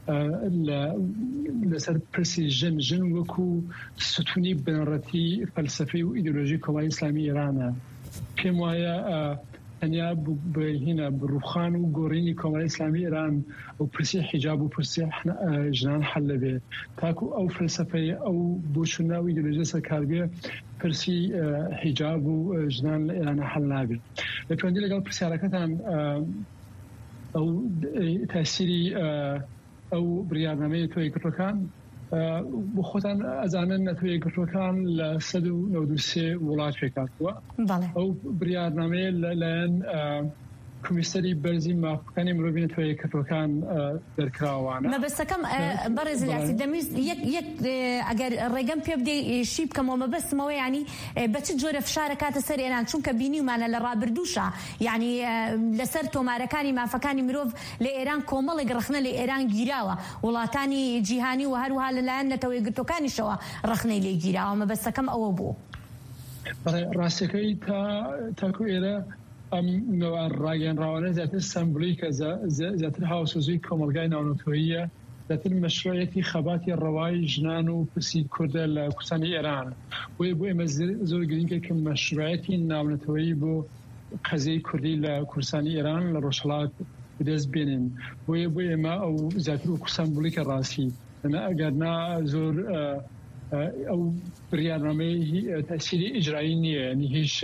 لەسەر پرسی ژن ژن وەکو ستونی بنەڕەتی فەلسەفی و ئیدئۆلۆژی کۆماری ئیسلامی ئێرانە. پێم وایە تەنیا بهینە بڕوخان و گۆڕینی کۆماری ئیسلامی ئێران و پرسی حیجاب و پرسی ژنان حەل لەبێ تاکو ئەو فەلسەفەی ئەو بۆچوونە و ئیدئۆلۆژیە سەرکاربێ پرسی حیجاب و ژنان لە ئێرانە حەل نابێت. لە پەیوەندی لەگەڵ پرسیارەکەتان ئەو تاسیری ئەو بڕیارنامەی تۆی گرتوەکان بۆ خۆتان ئەزانن نەتوێ گرتوەکان لە سەد و نەود و سێ وڵات پێکاتوە. ئەو بڕیارنامەیە لەلایەن کمیسەری بەرزی مافەکانی مرۆڤ نەتەوەیە کردوەکان دەرکراوانە مەبەستەکەم بەڕێز یاسی دەمویست یەک ئەگەر ڕێگەم پێ بدەی شی بکەمەوە مەبەستمەوە ینی بە چ جۆرە فشارە کاتە سەر ئێران چونکە بینیمانە لە ڕابردووشە ینی لەسەر تۆمارەکانی مافەکانی مرۆڤ لە ئێران کۆمەڵێک ڕخنە لە ئێران گیراوە وڵاتانی جیهانی و هەروها لەلایەن نەتەوەی گرتوەکانیشەوە ڕخنەی لێ گیراوە مەبەستەکەم ئەوە بوو ڕاستەکەی تا تاکو ئێرە ئەم ڕاگەنراوانە زیاتر سمبولی کە زیاتر هاوسۆزی کۆمەلگای ناونەتەوەییە زیاتر مەشروعەتی خەباتی ڕەوای ژنان و پرسی کوردە لە کوردستانی ئێران بۆیە بۆ ئێمە زۆر گرنگە کە مەشروعەتی ناونەتەوەیی بۆ قەزەی کوردی لە کوردستانی ئێران لە ڕۆژهەڵات بدەست بێنین بۆیە بۆ ئێمە ئەو زیاتر وەکو سمبولیکە ڕاستی ئەگەرنا زۆر ئەو بریارنامەی تەسیری ئیجرایی نییە نی هیچ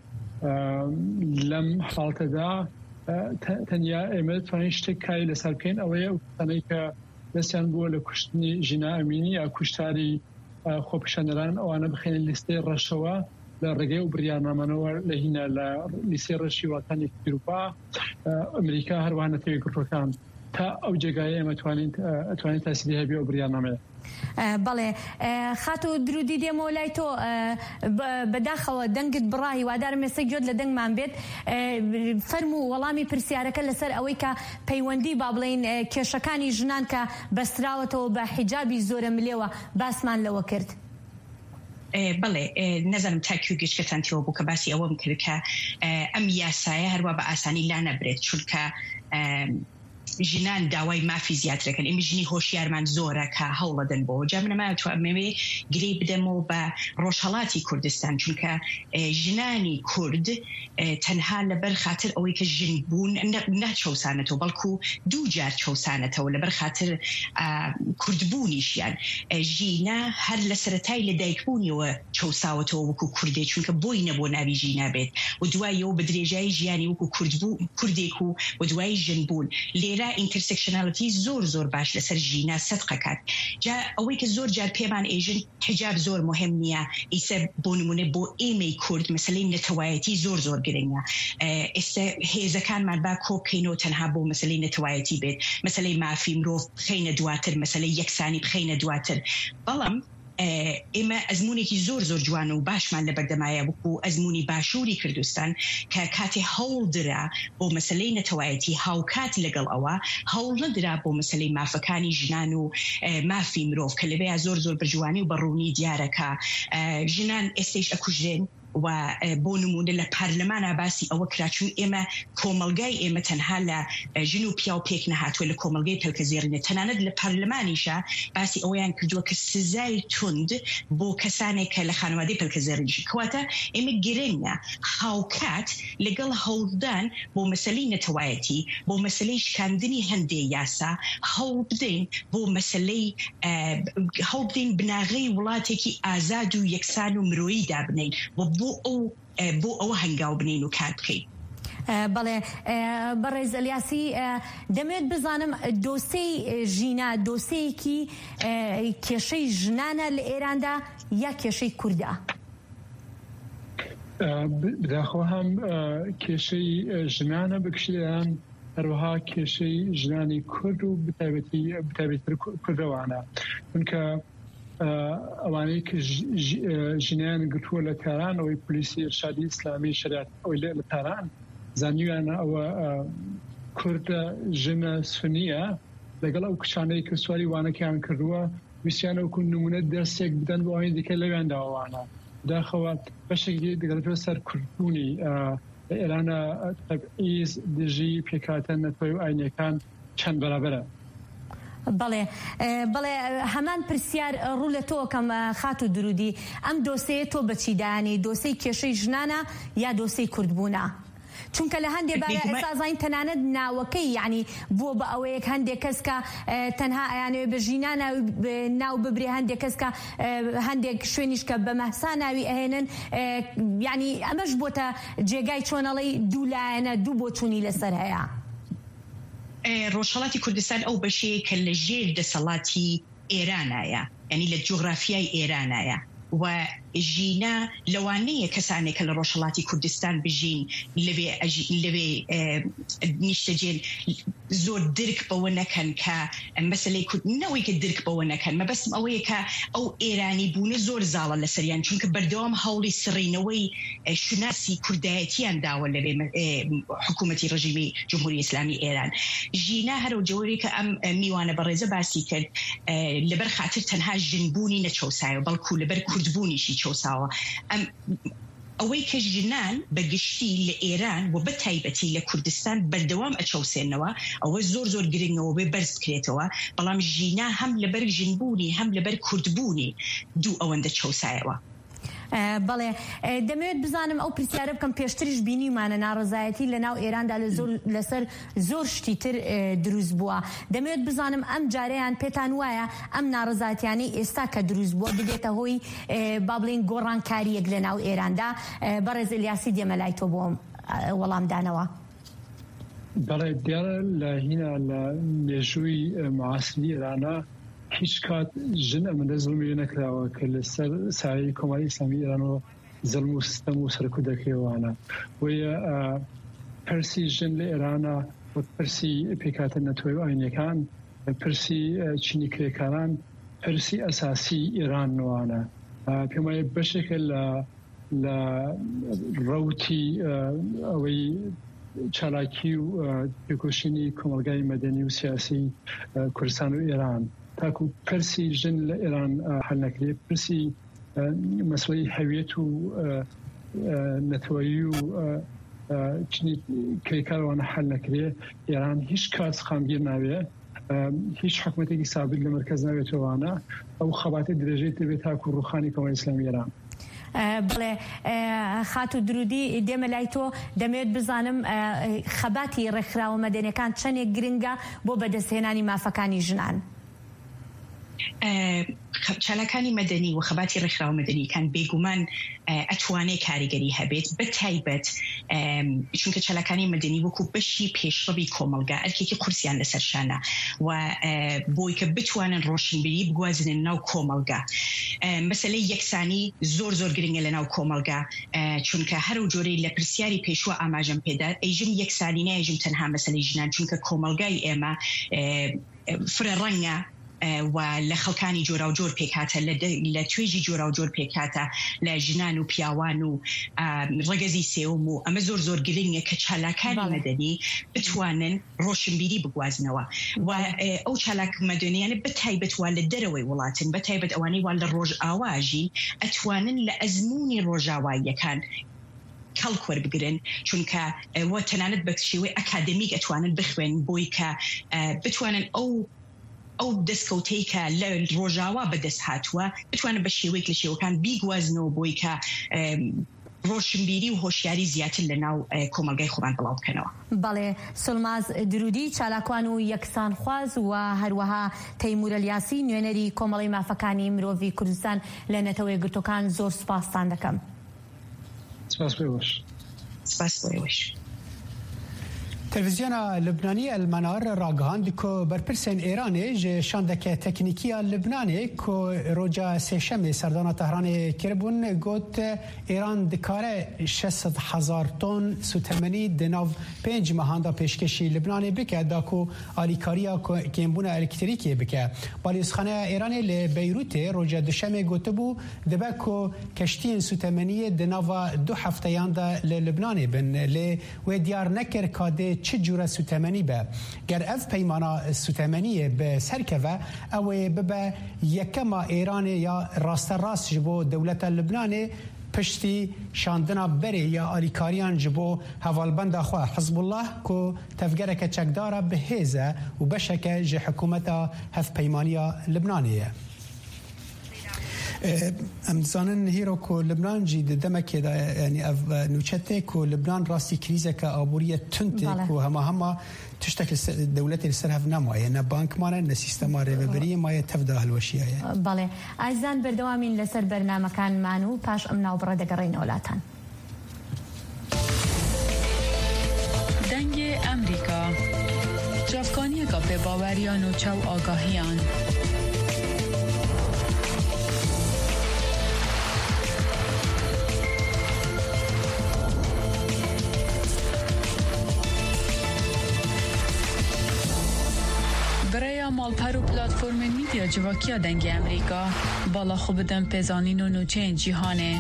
لەم حاڵتەدا تەنیا ئێمە توانین شتێک کاری لەسەر بکەین ئەوەیە ئەوانەی کە دەستیان بووە لە کوشتنی ژینا ئەمینی یا کوشتاری خۆپیشاندەران ئەوانە بخێنن لیستەی ڕەشەوە لە ڕێگەی و بریارنامانەوە لە هینە لە لیستەی ڕەشی وڵاتانی ئەوروپا ئەمریکا هەروەها نەتەوەی گرتوەکان تا ئەو جێگایە ئێمە ئەتوانین تاسیری هەبێ و بریارنامەیە بەڵێ خاتو درودی دێمەوە لای تۆ بەداخەوە دەنگت بڕاهی وادارم ێستا گوێت لە دەنگمان بێت فەرم و وەڵامی پرسیارەکە لەسەر ئەوەی کە پەیوەندی با بڵێن کێشەکانی ژنان کە بەستراوەتەوە بە حیجابی زۆرە ملێوە باسمان لەوە کرد بەڵێ نەزانم تاکیو گەشتکەتان تێوە بوو کە باسی ئەوەم کرد کە ئەم یاسایە هەروە بە ئاسانی لا نەبرێت چونکە ژنان داوای مافی زیاترەکەن ئێمە ژنی هۆشیارمان زۆرە کە هەوڵەدەن بۆ جا منەمایە تو ئەمەوێ گرێ بدەمەوە بە ڕۆژهەڵاتی کوردستان چونکە ژنانی کورد تەنها لەبەر خاتر ئەوەی کە ژن بوون ناچەوسانەتەوە بەڵکو دوو جار چەوسانەتەوە لەبەر خاتر کوردبوونیشیان ژینە هەر لە سەرەتای لە دایکبوونیەوە چەوساوەتەوە وەکو کوردێک چونکە بۆی نەبوو ناوی ژینا بێت و دوایەوە بە درێژایی ژیانی وەکو کوردێک و و دوای ژن بوون لێرە ئینترسێکشنالیتی زۆر زۆر باش لەسەر ژینا سەدقەکات جا ئەوەی کە زۆر جار پێمان ئێژن حجاب زۆر مهم نییە ئیسە بۆ نمونە بۆ ئێمەی کورد مەسەلەی نەتەوایەتی زۆر زۆر گرنگە ئێستا هێزەکانمان با کۆبکەینەوە تەنها بۆ مەسەلەی نەتەوایەتی بێت مەسەلەی مافی مرۆڤ بخەینە دواتر مەسەلەی یەکسانی بخەینە دواتر بەڵام ئێمە ئەزمونێکی زۆر زۆر جوانە و باشمان لە بەردەمایە بکو ئەزمموی باشووری کوردستان کە کاتێ هەوڵدرا بۆ مەسلەی نەتەوایەتی هاوکات لەگەڵ ئەوە هەوڵ نەدرا بۆ مەسلەی مافەکانی ژنان و مافی مرۆڤ کە لەبەیە زۆر زۆر بەرجوانی و بەڕوونی دیارەکە ژنان ئێستش ئەکوژێن و بۆ نمونە لە پارلەمانە باسی ئەوە کراچوو ئێمە کۆمەلگای ئێمە تەنها لە ژن و پیا و پێک نەهاتووە لە کۆمەلگای پەلکەزێڕینە تەنانەت لە پارلەمانیشە باسی ئەوەیان کردووە کە سزای تند بۆ کەسانێک کە لە خانوادەی پەلکەزێڕینی کەواتە ئێمە گرنگە هاوکات لەگەڵ هەوڵدان بۆ مەسەلەی نەتەوایەتی بۆ مەسەلەی شکاندنی هەندێک یاسا هەوڵ بدەین بۆ مەسەلەی هەوڵ بدەین بناغەی وڵاتێکی ئازاد و یەکسان و مرۆیی دابنین بۆ ئەو بۆ ئەوە هەنگاو بنین و کار بکەین بەڵێ بەڕێز ئەلیاسی دەمێت بزانم دۆسەی ژینا دۆسەیەکی کێشەی ژنانە لە ئێراندا یا کێشەی کوردە بداخەوە هەم کێشەی ژنانە بکشیان هەروەها کێشەی ژنانی کورد و بتابێتتر کوردەوانە چونکە ئەوانەی کە ژنیان گرتووە لە تاران ئەوەی پلیسی ئێرشادی ئیسلامی شریعەت ئەوەی لە تاران زانیویانە ئەوە کوردە ژنە سونیە لەگەڵ ئەو کچانەی کە سواری وانەکەیان کردووە ویسیان ئەوکو نمونە دەستێک بدەن بۆ ئەوەی دیکە لەویان داوانە داخەوە بەشێکی دەگەڵێتەوە سەر کوردبوونی لە ئێرانە تەبعیز دژی پێکاتە نەتەوەی و ئاینیەکان چەند بەرابەرە بەڵێ بەڵێ هەمان پرسیار ڕوو لە تۆکەم خات و درودی ئەم دۆسەیە تۆ بەچیدانی دۆسەی کێشەی ژنانە یا دۆسەی کوردبوونە چونکە لە هەندێک بارە ئێسازین تەنانەت ناوەکەی یعنی بۆ بە ئەوەیەک هەندێک کەس کە تەنها ئەیانەوێ بە ژینان ناو ببرێ هەندێک کەس کە هەندێک شوێنیش کە بە مەحسا ناوی ئەهێنن یعنی ئەمەش بۆتە جێگای چۆنەڵەی دوو لایەنە دوو بۆ چوونی لەسەر هەیە ڕۆژهەڵاتی کوردستان ئەو بەشەیە کە لە ژێر دەسەڵاتی ئێرانایە یعنی لە جۆغرافیای ئێرانایە و ژینا لەوانەیە کەسانێک لە ڕۆژهەڵاتی کوردستان بژین لەوێ لەوێ نیشتەجێن زۆر درک بەوە نەکەن کە مەسەلەی کوردنەوەی کە درک بەوە نەکەن مەبەستم ئەوەیە کە ئەو ئێرانی بوونە زۆر زاڵە لەسەریان چونکە بەردەوام هەوڵی سڕینەوەی شناسی کوردایەتیان داوە لەوێ حکوومەتی ڕژیمی جمهوری ئیسلامی ئێران. ژینا هەرو جۆری کە ئەم میوانە بەڕێزە باسی کرد لەبەر خاطر تەنها ژنبوونی نەچەوسایە بەڵکو لەبەر کوردبوونیشی چەوساوە. ئەوەی کە ژنان بەگشتی لە ئێران و بە تایبەتی لە کوردستان بەردەوام ئەچەوسێنەوە ئەوە زۆر زۆر گرنگەوە بێ بەرز بکرێتەوە، بەڵام ژینا هەم لەبەر ژنبوونی هەم لەبەر کوردبوونی دوو ئەوەندە چەوسایەوە. بەڵێ دەمەوێت بزانم ئەو پرسیارە بکەم پێشتریش بینیمانە ناڕزایەتی لە ناو ئێراندا لەسەر زۆر شتی تر دروست بووە. دەمەوێت بزانم ئەم جارەیان پێتان وایە ئەم ناڕزایەتیانەی ئێستا کە دروست بووە ببێتە هۆی با بڵێن گۆڕانکاریەک لە ناو ئێراندا. بەڕێز ئیلیاسی دێمە لای تۆ بۆم وەڵامدانەوە. بەڵێ دیارە لە هینە لە مێژووی معاسری ئێرانە هیچ کات ژن ئەمەندە زڵمی نەکراوە کە لەسەر سایەی کۆماری ئیسلامی ئێرانەوە زەڵم و سیستەم و سەرکوودەکەوانە. وەیە پرسی ژن لە ئێرانە وەک پرسی پێکاتە نەتۆی ئاینیەکان، پرسی چینی کرێکاران، پرسی ئەساسی ئێرانوانە. پێم وایە بەشێکە لە ڕەوتی ئەوەی چالاکی و پێکۆشینی کۆمەلگای مەدەنی و سیاسی کوردستان و ئێران تاکو پرسی ژن لە ئێران هەل نەکرێ، پرسی مەسڵەی هەویەت و نەتەوەیی و چنی کرێکارەوانە هەل نەکرێ، ئێران هیچ کات خامگیر ناوێ، هیچ حکومەتێکی سابق لە مەرکەز ناوێتەوەوانە، ئەو خەباتە درێژەی دەبێت تاکو ڕوخانی کۆماری ئیسلامی ئێران. بڵێ خات و درودی دێمە لای تۆ دەمەوێت بزانم خەباتی ڕێکخراوە مەدەنیەکان چەندێک گرنگە بۆ بەدەستهێنانی مافەکانی ژنان؟ چالاکانی مەدەنی و خەباتی ڕێکخراوە مەدەنیەکان بێگومان ئەتوانێت کاریگەری هەبێت بە تایبەت چونکە چالاکانی مەدەنی وەکو بەشی پێشڕەوی کۆمەلگا ئەرکێکی قورسیان لەسەر شانە و بۆی کە بتوانن ڕۆشنبیری بگوازنن ناو کۆمەلگا. مەسەلەی یەکسانی زۆر زۆر گرنگە لە ناو کۆمەلگا چونکە هەر و جۆرەی لە پرسیاری پێشوە ئاماژەم پێدار ئەیژم یەکسانی نایژم تەنها مەسەلەی ژنان چونکە کۆمەلگای ئێمە فرە ڕەنگە و لە خەڵکانی جۆرا و جۆر پێکاتە لە توێژی جۆرا و جۆر پێکاتە لە ژنان و پیاوان و ڕەگەزی سێوم و ئەمە زۆر زۆر گرنگە کە چالاکانی مەدەنی بتوانن ڕۆشنبیری بگوازنەوە و ئەو چالاک مەدەنیانە بەتایبەت وا لە دەرەوەی وڵاتن، بەتایبەت ئەوانەی وا لە ڕۆژ ئاواژین ئەتوانن لە ئەزمموی ڕۆژاواییەکان کەڵکوەر بگرن، چونکە وە تەنانەت بە شێوەی ئەکادمیک ئەتوانن بخوێن بۆی کە بتوانن ئەو ئەو دەستکەوتەی کە لە ڕۆژاوا بەدەست هاتووە بتوانە بە شێوەیەک لە شێوەکان بیگوازنەوە بۆی کە ڕۆشنبیری و هۆشیاری زیاتر لە ناو کۆمەلگای خۆمان بڵاو بکەنەوە. بەڵێ سڵماز درودی چالاکوان و یەکسان خواز و هەروەها تەیمور ئەلیاسی نوێنەری کۆمەڵی مافەکانی مرۆڤی کوردستان لە نەتەوەی گرتوەکان زۆر سوپاستان دەکەم. سپاس بۆیەوەش. سپاس بۆیەوەش. تلویزیونا لبنانی المنار راگهاند که برپرسین ایرانی جه شاندک تکنیکی لبنانی که روجا سهشنبه سردان تهران کربون گوت ایران دکاره شصت هزار تن سوتمنی دناو پنج مهاندا پیشکشی لبنانی بکه داکو آلیکاریا کمبون الکتریکی بکه. بالیسخانه ایرانی لبیروت روجا دوشنبه گوت بو دبکو کشتین سوتمنی دناو دو هفته یاندا لبنانی بن ل و دیار نکر کاده چه جور سوتمنی به گر اف پیمانا سوتمنی به سرکوه او ببه یکما ایران یا راست راست جبو دولت لبنان پشتی شاندنا بری یا آلیکاریان جبو حوالبند خواه حزب الله که تفگره که چکداره به هیزه و بشکه جه حکومت هف پیمانیا لبنانیه. ام زانن هیرو کو لبنان جی دمک دا یعنی اف نوچته کو لبنان راستی کریزه که آبوریه تنته کو همه همه تشتکل دولت السرهف نمایه نه بانک مانه نه سیستم ریوبری مایه تفده هلوشیه. بله عزیزان بردوامین لسر برنامه کان مانو پاش امنا و برده گرین اولاتن. دنگ امریکا جافکانی گپ باوریان و چو آگاهیان هر پلتفرم میدیا جواکیا دنگ امریکا بالا خوب دم پزانین و نوچه جهانه.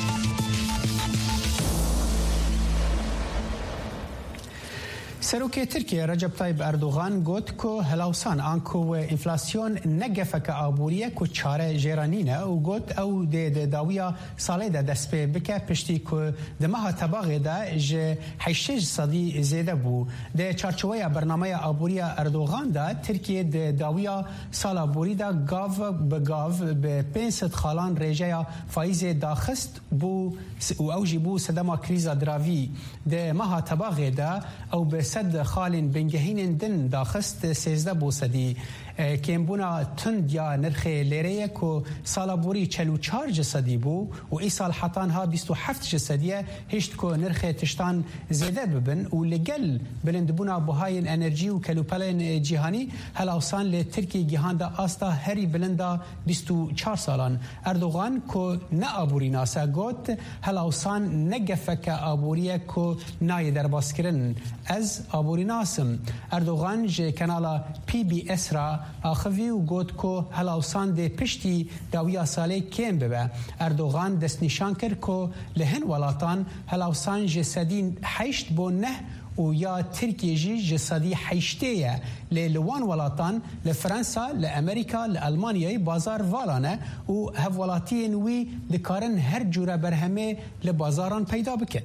سروک ترکیه رجب طیب اردوغان گوت که هلاوسان آنکو انفلاسیون نگفک آبوریه که چاره جیرانینه و گوت او ده داویا ساله ده دست به بکه پشتی که دمها تباغه ده جه حیشش صدی زیده بو. ده چارچوه برنامه آبوری اردوغان ده ترکیه ده داویا سال آبوری ده گاو بگاو به پینست خالان ریجه فایز داخست بو و اوجی بو سدما کریزا دراوی ده مها تباغه ده او به صد خالین بنگهین دن داخست سیزده بوسدی کمبونا تند یا نرخ لیره کو سالابوری چلو چار جسدی بو و ای سال حتان ها بیست و هفت جسدیه هشت کو نرخ تشتان زیده ببن و لگل بلند بونا بوهاین انرژی و کلوپلین جهانی هلاوسان لی ترکی گیهان دا آستا هری بلندا بیست و چار سالان اردوغان کو نه آبوری ناسا گوت هلاوسان نگفک آبوریه کو نای در باسکرن از آبوری ناسم اردوغان جه کانالا پی بی اس را آخوی و گوت کو هلاوسان ده پشتی داویا ساله کم ببه اردوغان دست نشان کرد کو لهن ولاتان هلاوسان جسدین حیشت بو نه و یا ترکیه جی جسدی حیشتیه للوان ولاتان لفرنسا لامریکا لالمانیای بازار والانه و هفولاتی نوی دکارن هر جوره برهمه لبازاران پیدا بکن.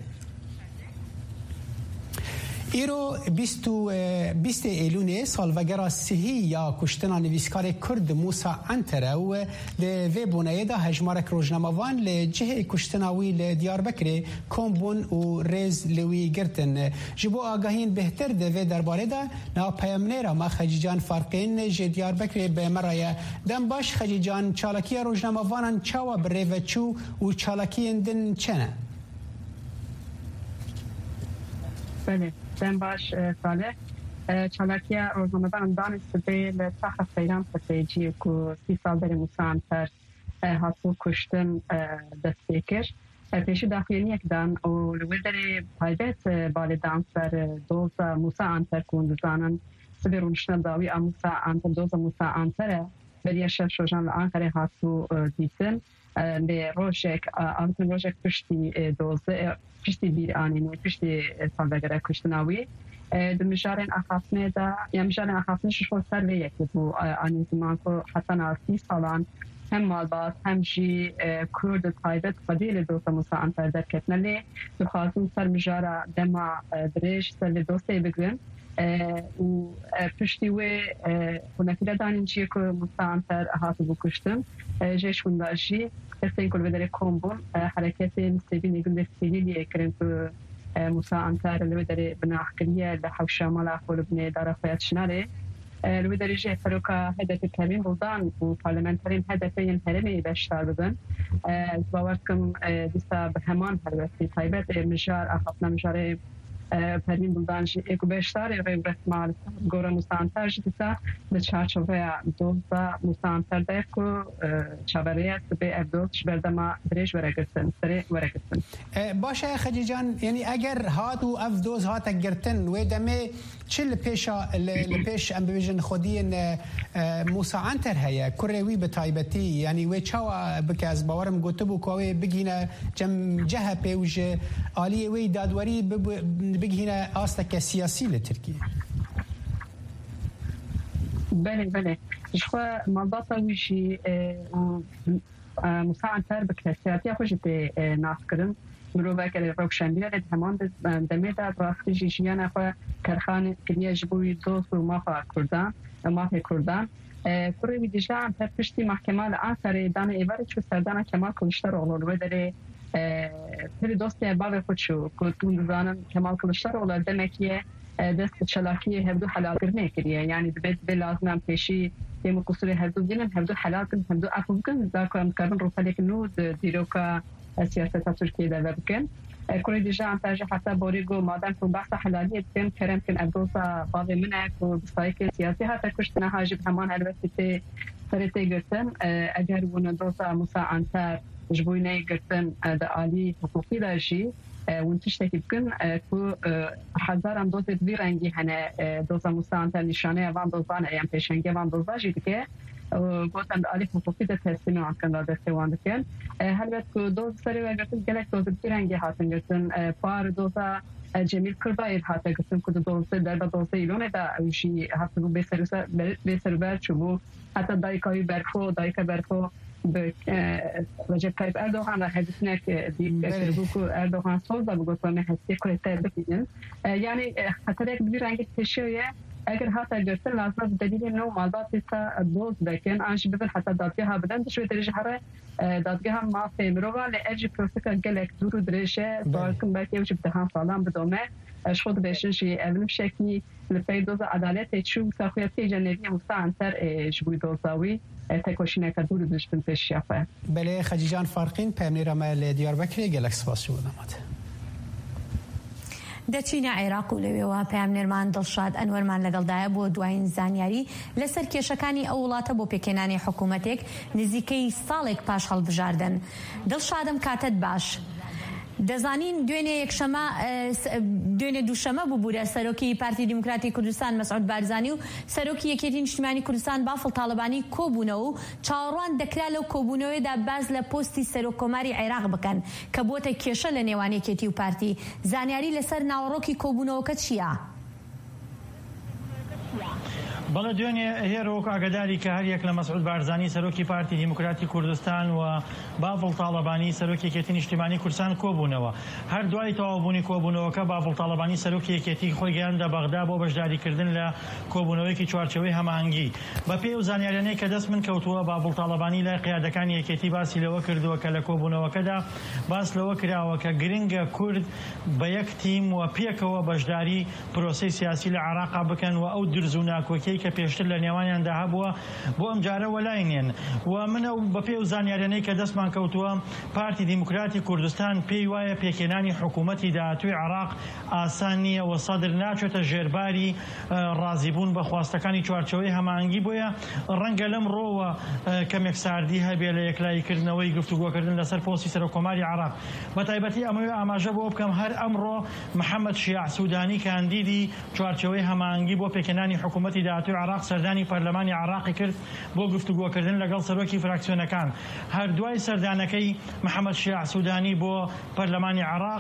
ایرو بیست ایلونه سالوگرا سهی یا کشتنا نویسکار کرد موسا انتره و ده وی بونه ده هجمارک روزنامه‌وان لجهه کشتناوی لدیار بکری کمبون و ریز لوی گرتن جبو آگاهین بهتر ده وی درباره ده نا پیامنیرا ما خجیجان فارقین جه دیار بکری به مرایه دم باش خجیجان چالاکی روزنامه‌وانان چاوا بره و چو و چالاکی اندن چنه؟ بله دم باش ساله چالاکیه روزنامه‌دان دانست به لطخ سیران فتیجی که سی سال در موسان تر حاصل کشتن دست بکر پیشو داخلینی اکدان و لوی در پایبت بالدان سر دوز موسا انتر کندزانن سبیرونشن داوی موسا انتر دوز موسا انتره بلی شف شوجان لانکره حاصل دیتن به روشک آمتن روشک پشتی دوزه پشتی بیر آنینه پشتی سالگره کشتناوی دمجارن اخافنه دا یا مجارن اخافنه ششو سر وی یکی بو آنین زمان که حتی ناسی سالان هم مالباس هم جی کرد تایبت قدیل دوستا موسا انتر در کتنه لی دخوازن سر مجاره دما دریش سر دوسته بگرن و پشتی وی هنکیده دانین جی که موسا انتر احاطه بو کشتن جیش هنداشی استین کل بدر کمبون حرکت نسبی نگند سیلی کرن تو موسا انتر لو بدر بناخکریه لحوش شمال اخول بنی داره خیات شناره لو بدر جه فروکا هدف کمین بودن و پارلمانترین هدفین هرمی بشتر بدن باور کم دیستا به همان هر وقتی تایبت مجار اخافنا مجاره پرین بودنش اکو بیشتر غیبت مال گور مستانتر جدیده به چارچوبه دوزا مستانتر دکو چابریت به افدوش بردما دریش ورگرتن سری ورگرتن باشه خدیجان یعنی اگر هات و افدوز هات گرتن و دمه چل پیشا لپیش ام بيجن خودین موسا انتر هيا كروي بتايبتي يعني و چاوا بكاز باورم گوتبو کوي بگینه جم جهه پیوج عالی وی دادوری بگینه آستک سیاسی لترکیه بله بله شخو مضاطه وشي موسا انتر بكاسياتي خوش به ناس کردن مروبه که روشنبیره ده همان دمه ده راستی جیشیان خو کرخان کلیه جبوی دوست و مافا کردن مافا کردن کره وی دیجان پر پشتی محکمه آنسر دانه ایواری چو سردان کمال کلشتر اولو داره پر دوستی باب خودشو کتون زانم کمال کلشتر اولو دمکیه دست چلاکی هفدو حلال کرنه کریه یعنی دبید بلازمم پیشی یه قصور هفدو دینن هفدو حلال کن هفدو افو کن ذاکو امکارن رو فلیک نود دیروکا سیاست ترکیه در بکن کلی دیجا انتاج حتی بوریگو مادام که بحث حلالیت کن کرم کن ابروسا باقی منه که بسایک سیاسی حتی کشتنه حاجب همان البته سرطه گرتن اگر بونه دوسا موسا انتر جبوینه گرتن در عالی حقوقی داشی ونتشتكي بكن كو حزارم دوز دوی رنگی هنه دوزا مستانتر نشانه وان دوزان ایام پیشنگی وان دوزا جیدگه گفتن آلیف مفوفی ده تحسینو آنکن داده سوان دکن هلبت که دوز سری و گرتن گلک دوز دوی رنگی هاتن گرتن پار دوزا جمیل کردایر هاته گرتن که دوزه در با دوزه ایلونه دا اوشی هفته بو بیسر بر چوبو حتی دایکایی برفو دایکا برفو رجب طيب أردوغان راح يدفنك بيكربوكو أردوغان صوزا بقوطواني هستي كوريتا بكيجن يعني خطريك بدير عنك تشيوية اگر هاتا جرسل لازم بدليل انه مالبات تسا الدوز لكن انش بدل حتى دادگاها بدن تشوي درجة حرة دادگاها ما في مروغا لأجي بروسكا قلق دورو درجة داركم باكي وجب دهان صالان بدومه اشخوض بيشن شي اولم شكي لفاي دوزا عدالات تشو ساخوياتي جنبية مستعنتر جبوي دوزاوي تکوشینه که دور دشتن پیش یافه. بله خدیجان فارقین پامنیر عمل دیاربکر گلکس باس شو نماد. دەچینە عێراق و لەوێەوە پامنێرمان دڵشاد ئەنوەرمان لەگەڵدایە بۆ دوایین زانیاری لەسەر کێشەکانی ئەو وڵاتە بۆ پێکێنانی حکوومەتێک نزیکەی ساڵێک پاش هەڵبژاردن. دڵشادم کاتت باش. دەزانین دوێنێ یەکشەمە دوێنێ دووشەمە بووبوورە سەرۆکی پارتی دیموکراتی کوردستان مەسعود بارزانی و سەرۆکی یەکێتی نیشتیمانی کوردستان بافڵ تاڵبانی کۆبوونەوە و چاوەڕوان دەکرا لەو کۆبوونەوەیدا باز لە پۆستی سەرۆکۆماری عێراق بکەن کە بۆتە کێشە لە نێوان یەکێتی و پارتی. زانیاری لەسەر ناوەڕۆکی کۆبوونەوەکە چییە؟ بەڵێ دوێنێ هێرۆک ئاگداری کە هەر یەک لە مەسعود بارزانی سەرۆکی پارتی دیموکراتی کوردستان و بافڵ تاڵەبانی سەرۆکی یەکێتی نیشتیمانی کوردستان کۆبوونەوە. هەر دوای تەواوبوونی کۆبوونەوەکە بافڵ تاڵەبانی سەرۆکی یەکێتی خۆی گەیاندە بەغدا بۆ بەشداریکردن لە کۆبوونەوەیەکی چوارچەوەی هەماهەنگی. بە پێی و زانیاریانەی کە دەست من کەوتووە بافڵ تاڵەبانی لای قیادەکانی یەکێتی باسی لەوە کردووە کە لە کۆبوونەوەکەدا باس لەوە کراوە کە گرنگە کورد بە یەک تیم و پێکەوە بەشداری پرۆسەی سیاسی لە عێراقا بکەن و ئەو درز و ناکۆکیەی کە پێشتر لە نێوانیاندا هەبووە بۆ ئەم جارە وەلاینێن. و منە بە پێی و زانیاریانەی کە دەستمان کەوتووە پارتی دیموکراتی کوردستان پێی وایە پێکێنانی حکوومەتی داهاتووی عێراق ئاسان نییە و سەدر ناچێتە ژێرباری ڕازیبوون بە خواستەکانی چوارچەوەی هەماهەنگی. بۆیە ڕەنگە لەم ڕۆوە کەمێک ساردی هەبێ لە یەکلاییکردنەوەی گفتوگۆکردن لەسەر پۆستی سەرۆکۆماری عێراق. بە تایبەتی ئەمەوێ ئاماژە بۆ بکەم هەر ئەمڕۆ محەممەد شیاع سوودانی کاندیدی چوارچەوەی هەماهەنگی بۆ پێکێنانی حکوومەتی داهاتووی عێراق سەردانی پەرلەمانی عێراقی کرد بۆ گفتوگۆکردن لەگەڵ سەرۆکی فراکسیۆنەکان. هەر دوای سەردانەکەی محەممەد شیاع سوودانی بۆ پەرلەمانی عێراق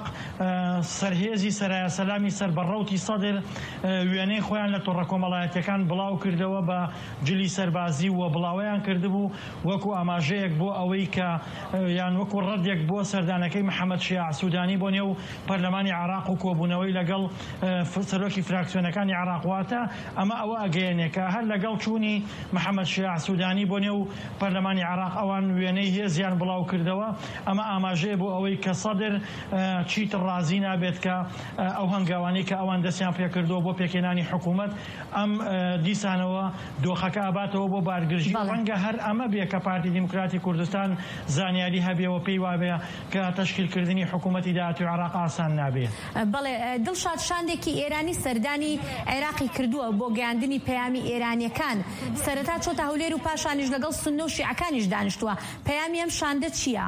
سەرهێزی سەرایە سەلامی سەربەڕەوتی سەدر وێنەی خۆیان لە تۆڕە کۆمەڵایەتیەکان بڵاو کردەوە بە جلی سەربازی و بڵاویان کردبوو وەکو ئاماژەیەک بۆ ئەوەی کە یان وەکو ڕەدێک بۆ سەردانەکەی محەممەد شیاع سوودانی بۆ نێو پەرلەمانی عێراق و کۆبوونەوەی لەگەڵ سەرۆکی فراکسیۆنەکانی عێراق. واتە ئەمە ئەوە ئەگەیەنێ کە هەر لەگەڵ چوونی محەممەد شیاع سوودانی بۆ نێو پەرلەمانی عێراق ئەوان وێنەی هێزیان بڵاو کردەوە. ئەمە ئاماژەیە بۆ ئەوەی کە سەدر چیتر ڕازی نابێت کە ئەو هەنگاوانەی کە ئەوان دەستیان پێکردەوە بۆ پێکێنانی حکوومەت ئەم دیسانەوە دۆخەکە ئاباتەوە بۆ بارگرژی. ڕەنگە هەر ئەمە بێ کە پارتی دیموکراتی کوردستان زانیاری هەبێەوە پێی وابێ کە تەشکیلکردنی حکوومەتی داهاتووی عێراق ئاسان نابێت. بەڵێ دڵشاد شاندێکی ئێرانی سەردانی عێراقی کردووە بۆ گەیاندنی پەیامی ئێرانیەکان سەرەتا چۆتە هەولێر و پاشانیش لەگەڵ سوننە و شیعەکانیش دانیشتووە. پەیامی ئەم شاندە چییە؟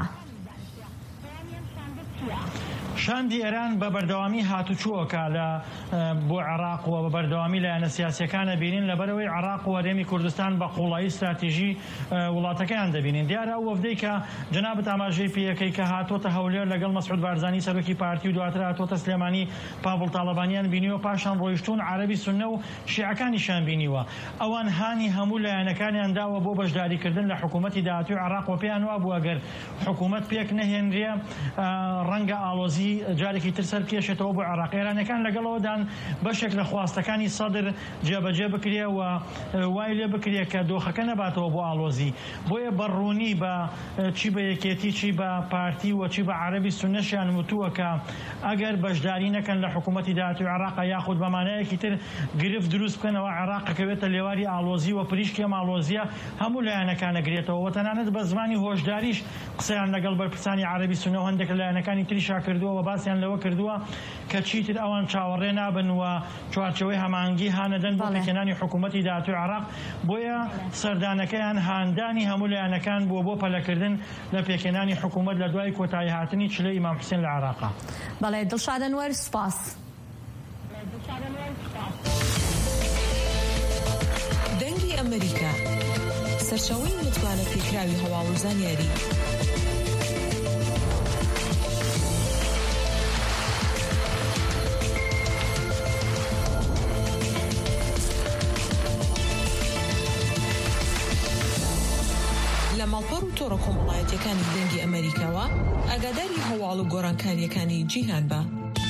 شاندی ئێران بە بەردەوامی هاتوچووەکە لە بۆ عێراق و بە بەردەوامی لایەنە سیاسیەکانە بینین لەبەرەوەی عێراق و هەرێمی کوردستان بە قوڵایی استراتیژی وڵاتەکەیان دەبینین. دیارە ئەو وەفدەی کە جەنابەت ئاماژەی پێیەکەی کە هاتۆتە هەولێر لەگەڵ مەسعود بارزانی سەرۆکی پارتی و دواتر هاتۆتە سلێمانی پاڤڵ تاڵەبانیان بینیوە پاشان ڕۆیشتون عەرەبی سوننە و شیعەکانیشان بینیوە. ئەوان هانی هەموو لایەنەکانیان داوە بۆ بەشداریکردن لە حکوومەتی داهاتووی عێراق و پێیان وا بووە گەر حکوومەت پێک نەهێنرێ ڕەنگە ئاڵۆزی جارێکی تر سەر کێشێتەوە بۆ عێراق. ئێرانەکان لەگەڵەوەدان بەشێک لە خواستەکانی سەدر جێبەجێ بکرێ و وای لێ بکرێ کە دۆخەکە نەباتەوە بۆ ئاڵۆزی. بۆیە بەڕوونی بە چی بە یەکێتی چی بە پارتی و چی بە عەرەبی سوننەشیان وتووە کە ئەگەر بەشداری نەکەن لە حکوومەتی داهاتووی عێراق یاخود بەمانایەکی تر گرفت دروست بکەنەوە عێراق کەوێتە لێواری ئاڵۆزی و پریشکی ئەم ئاڵۆزیە هەموو لایەنەکان ئەگرێتەوە. و تەنانەت بە زمانی هۆشداریش قسەیان لەگەڵ بەرپرسانی عەرەبی سوننە و هەندێک لایەنەکانی تریشا کردووە و باسییان لەوە کردووە کە چیتر ئەوان چاوەڕێ نابن و چوارچەوەی هەمانگی هانەدەن بۆ پێکێنانی حکوومەتی داهاتووی عێراق بۆیە سەردانەکەیان هاندانی هەموو لایەنەکان بووە بۆ پەلەکردن لە پێکێنانی حکوومەت لە دوای کۆتایی هاتنی چلەی ئیمام حوسێن لە عێراقا. بەڵێ دڵشاد ئەنوەر سوپاس. دەنگی ئەمریکا سەرچاوەی متمانە پێکراوی هەواڵوزان یاری. لە ماڵپەڕ و تۆڕە کۆمەڵایەتیەکانی دەنگی ئەمریکاوە ئاگاداری هەواڵ و گۆڕانکاریەکانی جیهان بە.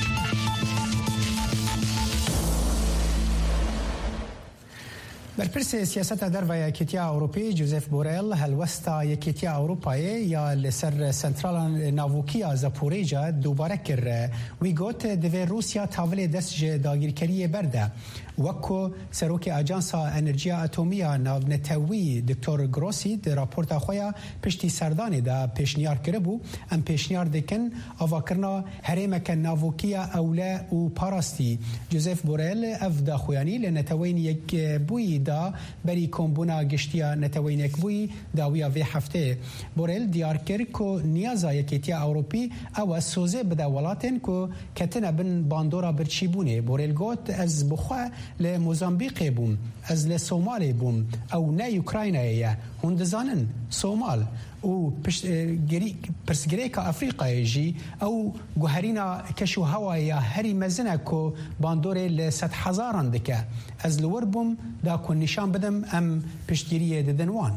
برپرس سیاست در و یکیتی اروپی جوزف بوریل هلوستا یکیتی اروپایی یا لسر سنترال ناووکی زاپوریجا دوباره کر وی گوت دوی روسیا تاول دست داگیرکری برده وکو سروک اجانسا انرژی اتمی ناونتوی دکتور گروسی در راپورت خویا پشتی سردانی دا پیشنیار کربو ام پیشنیار دکن اواکرنا هرمک ناووکی اوله و پاراستی. جوزف بوریل اف دا خویانی لنتوین یک بوی دا بری کمبونا گشتیا نتوینک بوی داویا وی هفته. بوریل دیار کرد که نیازا یکیتی اروپی او سوزه بده ولاتن که کتن بن باندورا برچی بونه. بوریل گوت از بخوا لموزامبیق بوم از لسومال بوم او نه اوکراینایه هندزانن سومال او پرسگریک افریقای جی او گوهرینا کشو هوایی هری مزنه کو باندوره لست هزاران دکه از لور بوم دا کن نشان بدم ام پشتگیری ددنوان.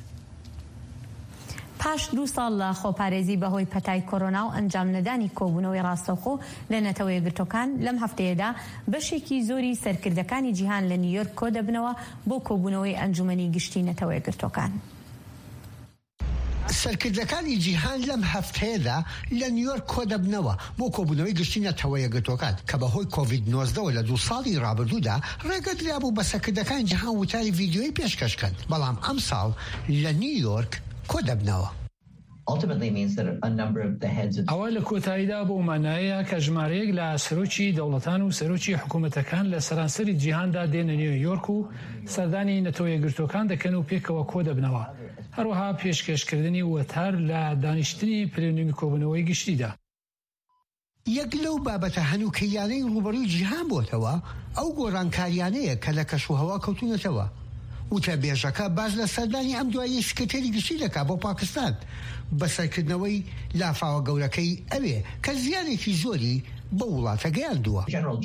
پاش دو سال لە خۆپارێزی بەهۆی پەتای کۆرۆنا و ئەنجام نەدانی کۆبوونەوەی ڕاستەوخۆ لە نەتەوەی گرتوەکان لەم هەفتەیەدا بەشێکی زۆری سەرکردەکانی جیهان لە نیویۆرک کۆ دەبنەوە بۆ کۆبوونەوەی ئەنجومەنی گشتی نەتەوەی گرتوەکان. سەرکردەکانی جیهان لەم هەفتەیەدا لە نیویۆرک کۆ دەبنەوە بۆ کۆبوونەوەی گشتی نەتەوەی گرتوەکان کە بەهۆی کۆڤید نۆزدە لە دوو ساڵی ڕابردوودا ڕێگەدرا بوو بە سەرکردەکانی جیهان وتاری ڤیدیۆی پێشکەشکەن بەڵام ئەم ساڵ لە نیویۆرک کۆ دەبنەوە. ئەوە لە کۆتاییدا بۆ مانایەیە کە ژمارەیەک لە سەرۆکی دەوڵەتان و سەرۆکی حکوومەتەکان لە سەرانسەری جیهاندا دێنە نیویۆرک و سەردانی نەتەوەی گرتوەکان دەکەن و پێکەوە کۆ دەبنەوە. هەروەها پێشکەشکردنی وەتار لە دانیشتنی پلێنووی کۆبوونەوەی گشتیدا. یەک لەو بابەتە هەنووکەیانەی ڕوبەڕووی جیهان بۆتەوە ئەو گۆڕانکاریانەیە کە لە کەشوهەوا کەوتونەتەوە. وتە بێژەکە باز لە سەردانی ئەم دوایی سکرتێری گشتی دەکا بۆ پاکستان بەسەرکردنەوەی لافاوە گەورەکەی ئەوێ کە زیانێکی زۆری بە وڵاتە گەیاندووە.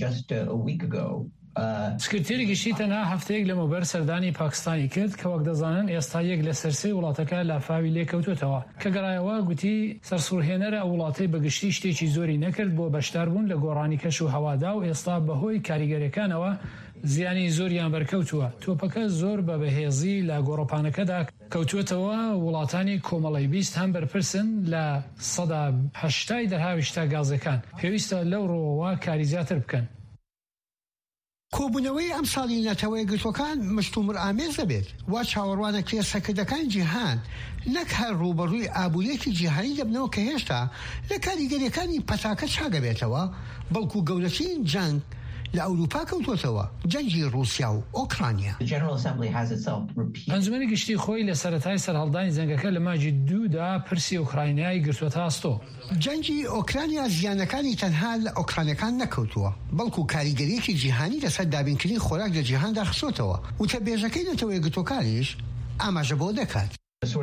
سکرتێری گشتی تەنها هەفتەیەک لەمەوبەر سەردانی پاکستانی کرد کە وەک دەزانن ئێستا یەک لە سەرسەی وڵاتەکە لافاوی لێکەوتوتەوە کە گەڕایەوە گوتی سەرسوڕهێنەرە وڵاتەی بەگشتی شتێکی زۆری نەکرد بۆ بەشداربوون لە گۆڕانی کەش و هەوادا و ئێستا بەهۆی کاریگەریەکانەوە زیانی زۆریان بەرکەوتووە. تۆپەکە زۆر بە بەهێزی لە گۆڕۆپانەکەدا کەوتوێتەوە وڵاتانی کۆمەڵی بیست هەم بەرپرسن لە سەدا هەشتای دەرهاویشتە گازەکان پێویستە لەو ڕۆوە کاری زیاتر بکەن. کۆبوونەوەی ئەم ساڵی نەتەوەی گرتوەکان مشتومڕ ئامێز دەبێت وا چاوەڕوانە کرێ سەرکردەکان جیهان نەک هەر ڕوبەڕووی ئابوووریەکی جیهانی دەبنەوە کە هێشتا لە کاریگەریەکانی پەتاکە چاگەبێتەوە بەڵکو گەورەترین جەنگ لە ئەوروپا کەوتوتەوە جەنگی رووسیا و ئۆکرانیا. ئەنجومەنی گشتی خۆی لە سەرەتای سەرهەڵدانی جەنگەکە لە ماجی دوودا پرسی ئۆکراینیای گرتووەتە ئاستۆ. جەنگی ئۆکرانیا زیانەکانی تەنها لە ئۆکرانەکان نەکەوتووە بەڵکو کاریگەریەکی جیهانی لەسەر دابینکردنی خۆراک لە جیهاندا خستۆتەوە وتە بێژەکەی نەتەوەی گرتوەکانیش ئاماژە بۆ دەکات.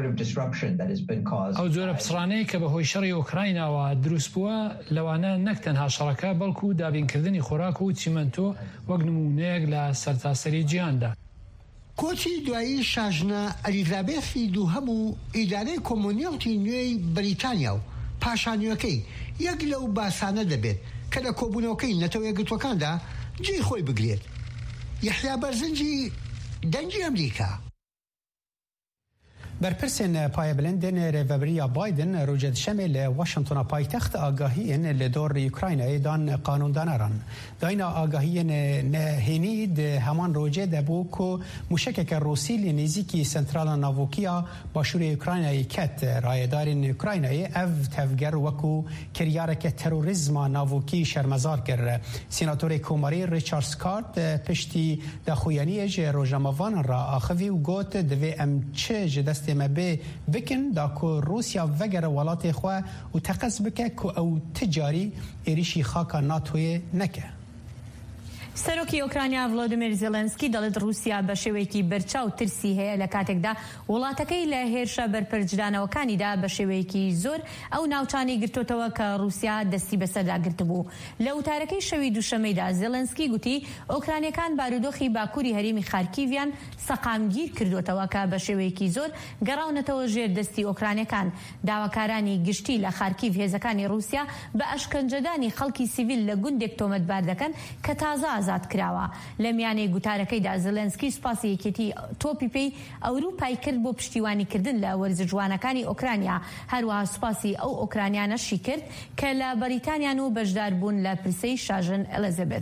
ئەو جۆرە پسڕانەیە کە بەهۆی شەڕی ئۆکرایناوە دروست بووە لەوانە نەک تەنها شەڕەکە بەڵکو دابینکردنی خۆراک و چیمەنتۆ وەک نمونەیەک لە سەرتاسەری جیهاندا. کۆچی دوایی شاژنە ئەلیزابێسی دووهەم و ئیدارەی کۆمۆنیڵتی نوێی بەریتانیا و پاشانیەکەی یەک لەو باسانە دەبێت کە لە کۆبوونەوەکەی نەتەوەی گرتوەکاندا جێی خۆی بگرێت. یەحیا بەرزنجی دەنگی ئەمریکا. برپرسین پای بلندن ریوبریا بایدن روجد شمل واشنطن پایتخت آگاهی لدور اوکراین ایدان قانون دانران داینا آگاهی نهینید همان روجه دبو کو مشکک روسی لنزیکی سنترال ناوکیا باشور اوکراین کت رایدارین اوکراین اف تفگر وکو کریارک تروریسم ناوکی شرمزار کر سیناتور کوماری ریچارد سکارت پشتی دخویانی ج روجموان را آخوی و گوت دوی ام چه جدست ما به بکن دا کو روسیا وگر ولات خو و تقص بک کو او تجاری ایریشی خاکا ناتوی نکه سەرۆکی ئۆکرانیا ڤڵۆدیمیر زێلەنسکی دەڵێت رووسیا بە شێوەیەکی بەرچاو ترسی هەیە لە کاتێکدا وڵاتەکەی لە هێرشە بەرپەرجدانەوەکانیدا بە شێوەیەکی زۆر ئەو ناوچانی گرتوتەوە کە رووسیا دەستی بەسەردا گرتبوو. لە وتارەکەی شەوی دووشەمەیدا زێلەنسکی گوتی ئۆکرانیەکان بارودۆخی باکووری هەرێمی خارکیڤیان سەقامگیر کردوتەوە کە بە شێوەیەکی زۆر گەڕاونەتەوە ژێر دەستی ئۆکرانیەکان. داواکارانی گشتی لە خارکیڤ هێزەکانی رووسیا بە ئەشکەنجەدانی خەڵکی سیڤیل لە گوندێک تۆمەتبار دەکەن کە تازە ئازاد کراوە. لە میانەی گوتارەکەیدا زێلەنسکی سوپاسی یەکێتی تۆپی پێی ئەوروپای کرد بۆ پشتیوانیکردن لە وەرزە ئۆکرانیا، هەروەها سوپاسی ئەو ئۆکرانیانەشی کرد کە لە بەریتانیان و بەشدار بوون لە پرسەی شاژن ئەلەزابێت.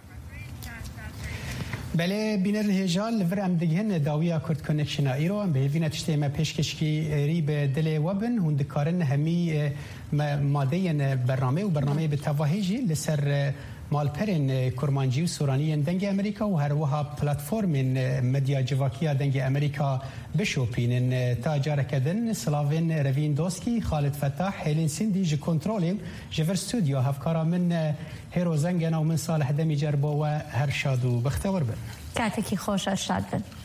بله بینر هجال لور ام دگهن داویا کرد کنکشن ایرو ام بهوینه تشتی ما پیشکشکی ری به دل وبن هند کارن همی ماده برنامه و برنامه به تواهیجی لسر مالپرین کرمانجی و سورانی دنگ امریکا و هر وها پلتفرم مدیا جواکیا دنگ امریکا بشوپین تا جارکدن سلاوین روین دوسکی خالد فتاح هیلین سندی ج کنترل جور استودیو هفکارا من هیرو زنگنا و من صالح دمی جربو و هر شادو بختور بن کاتکی خوش شاد بن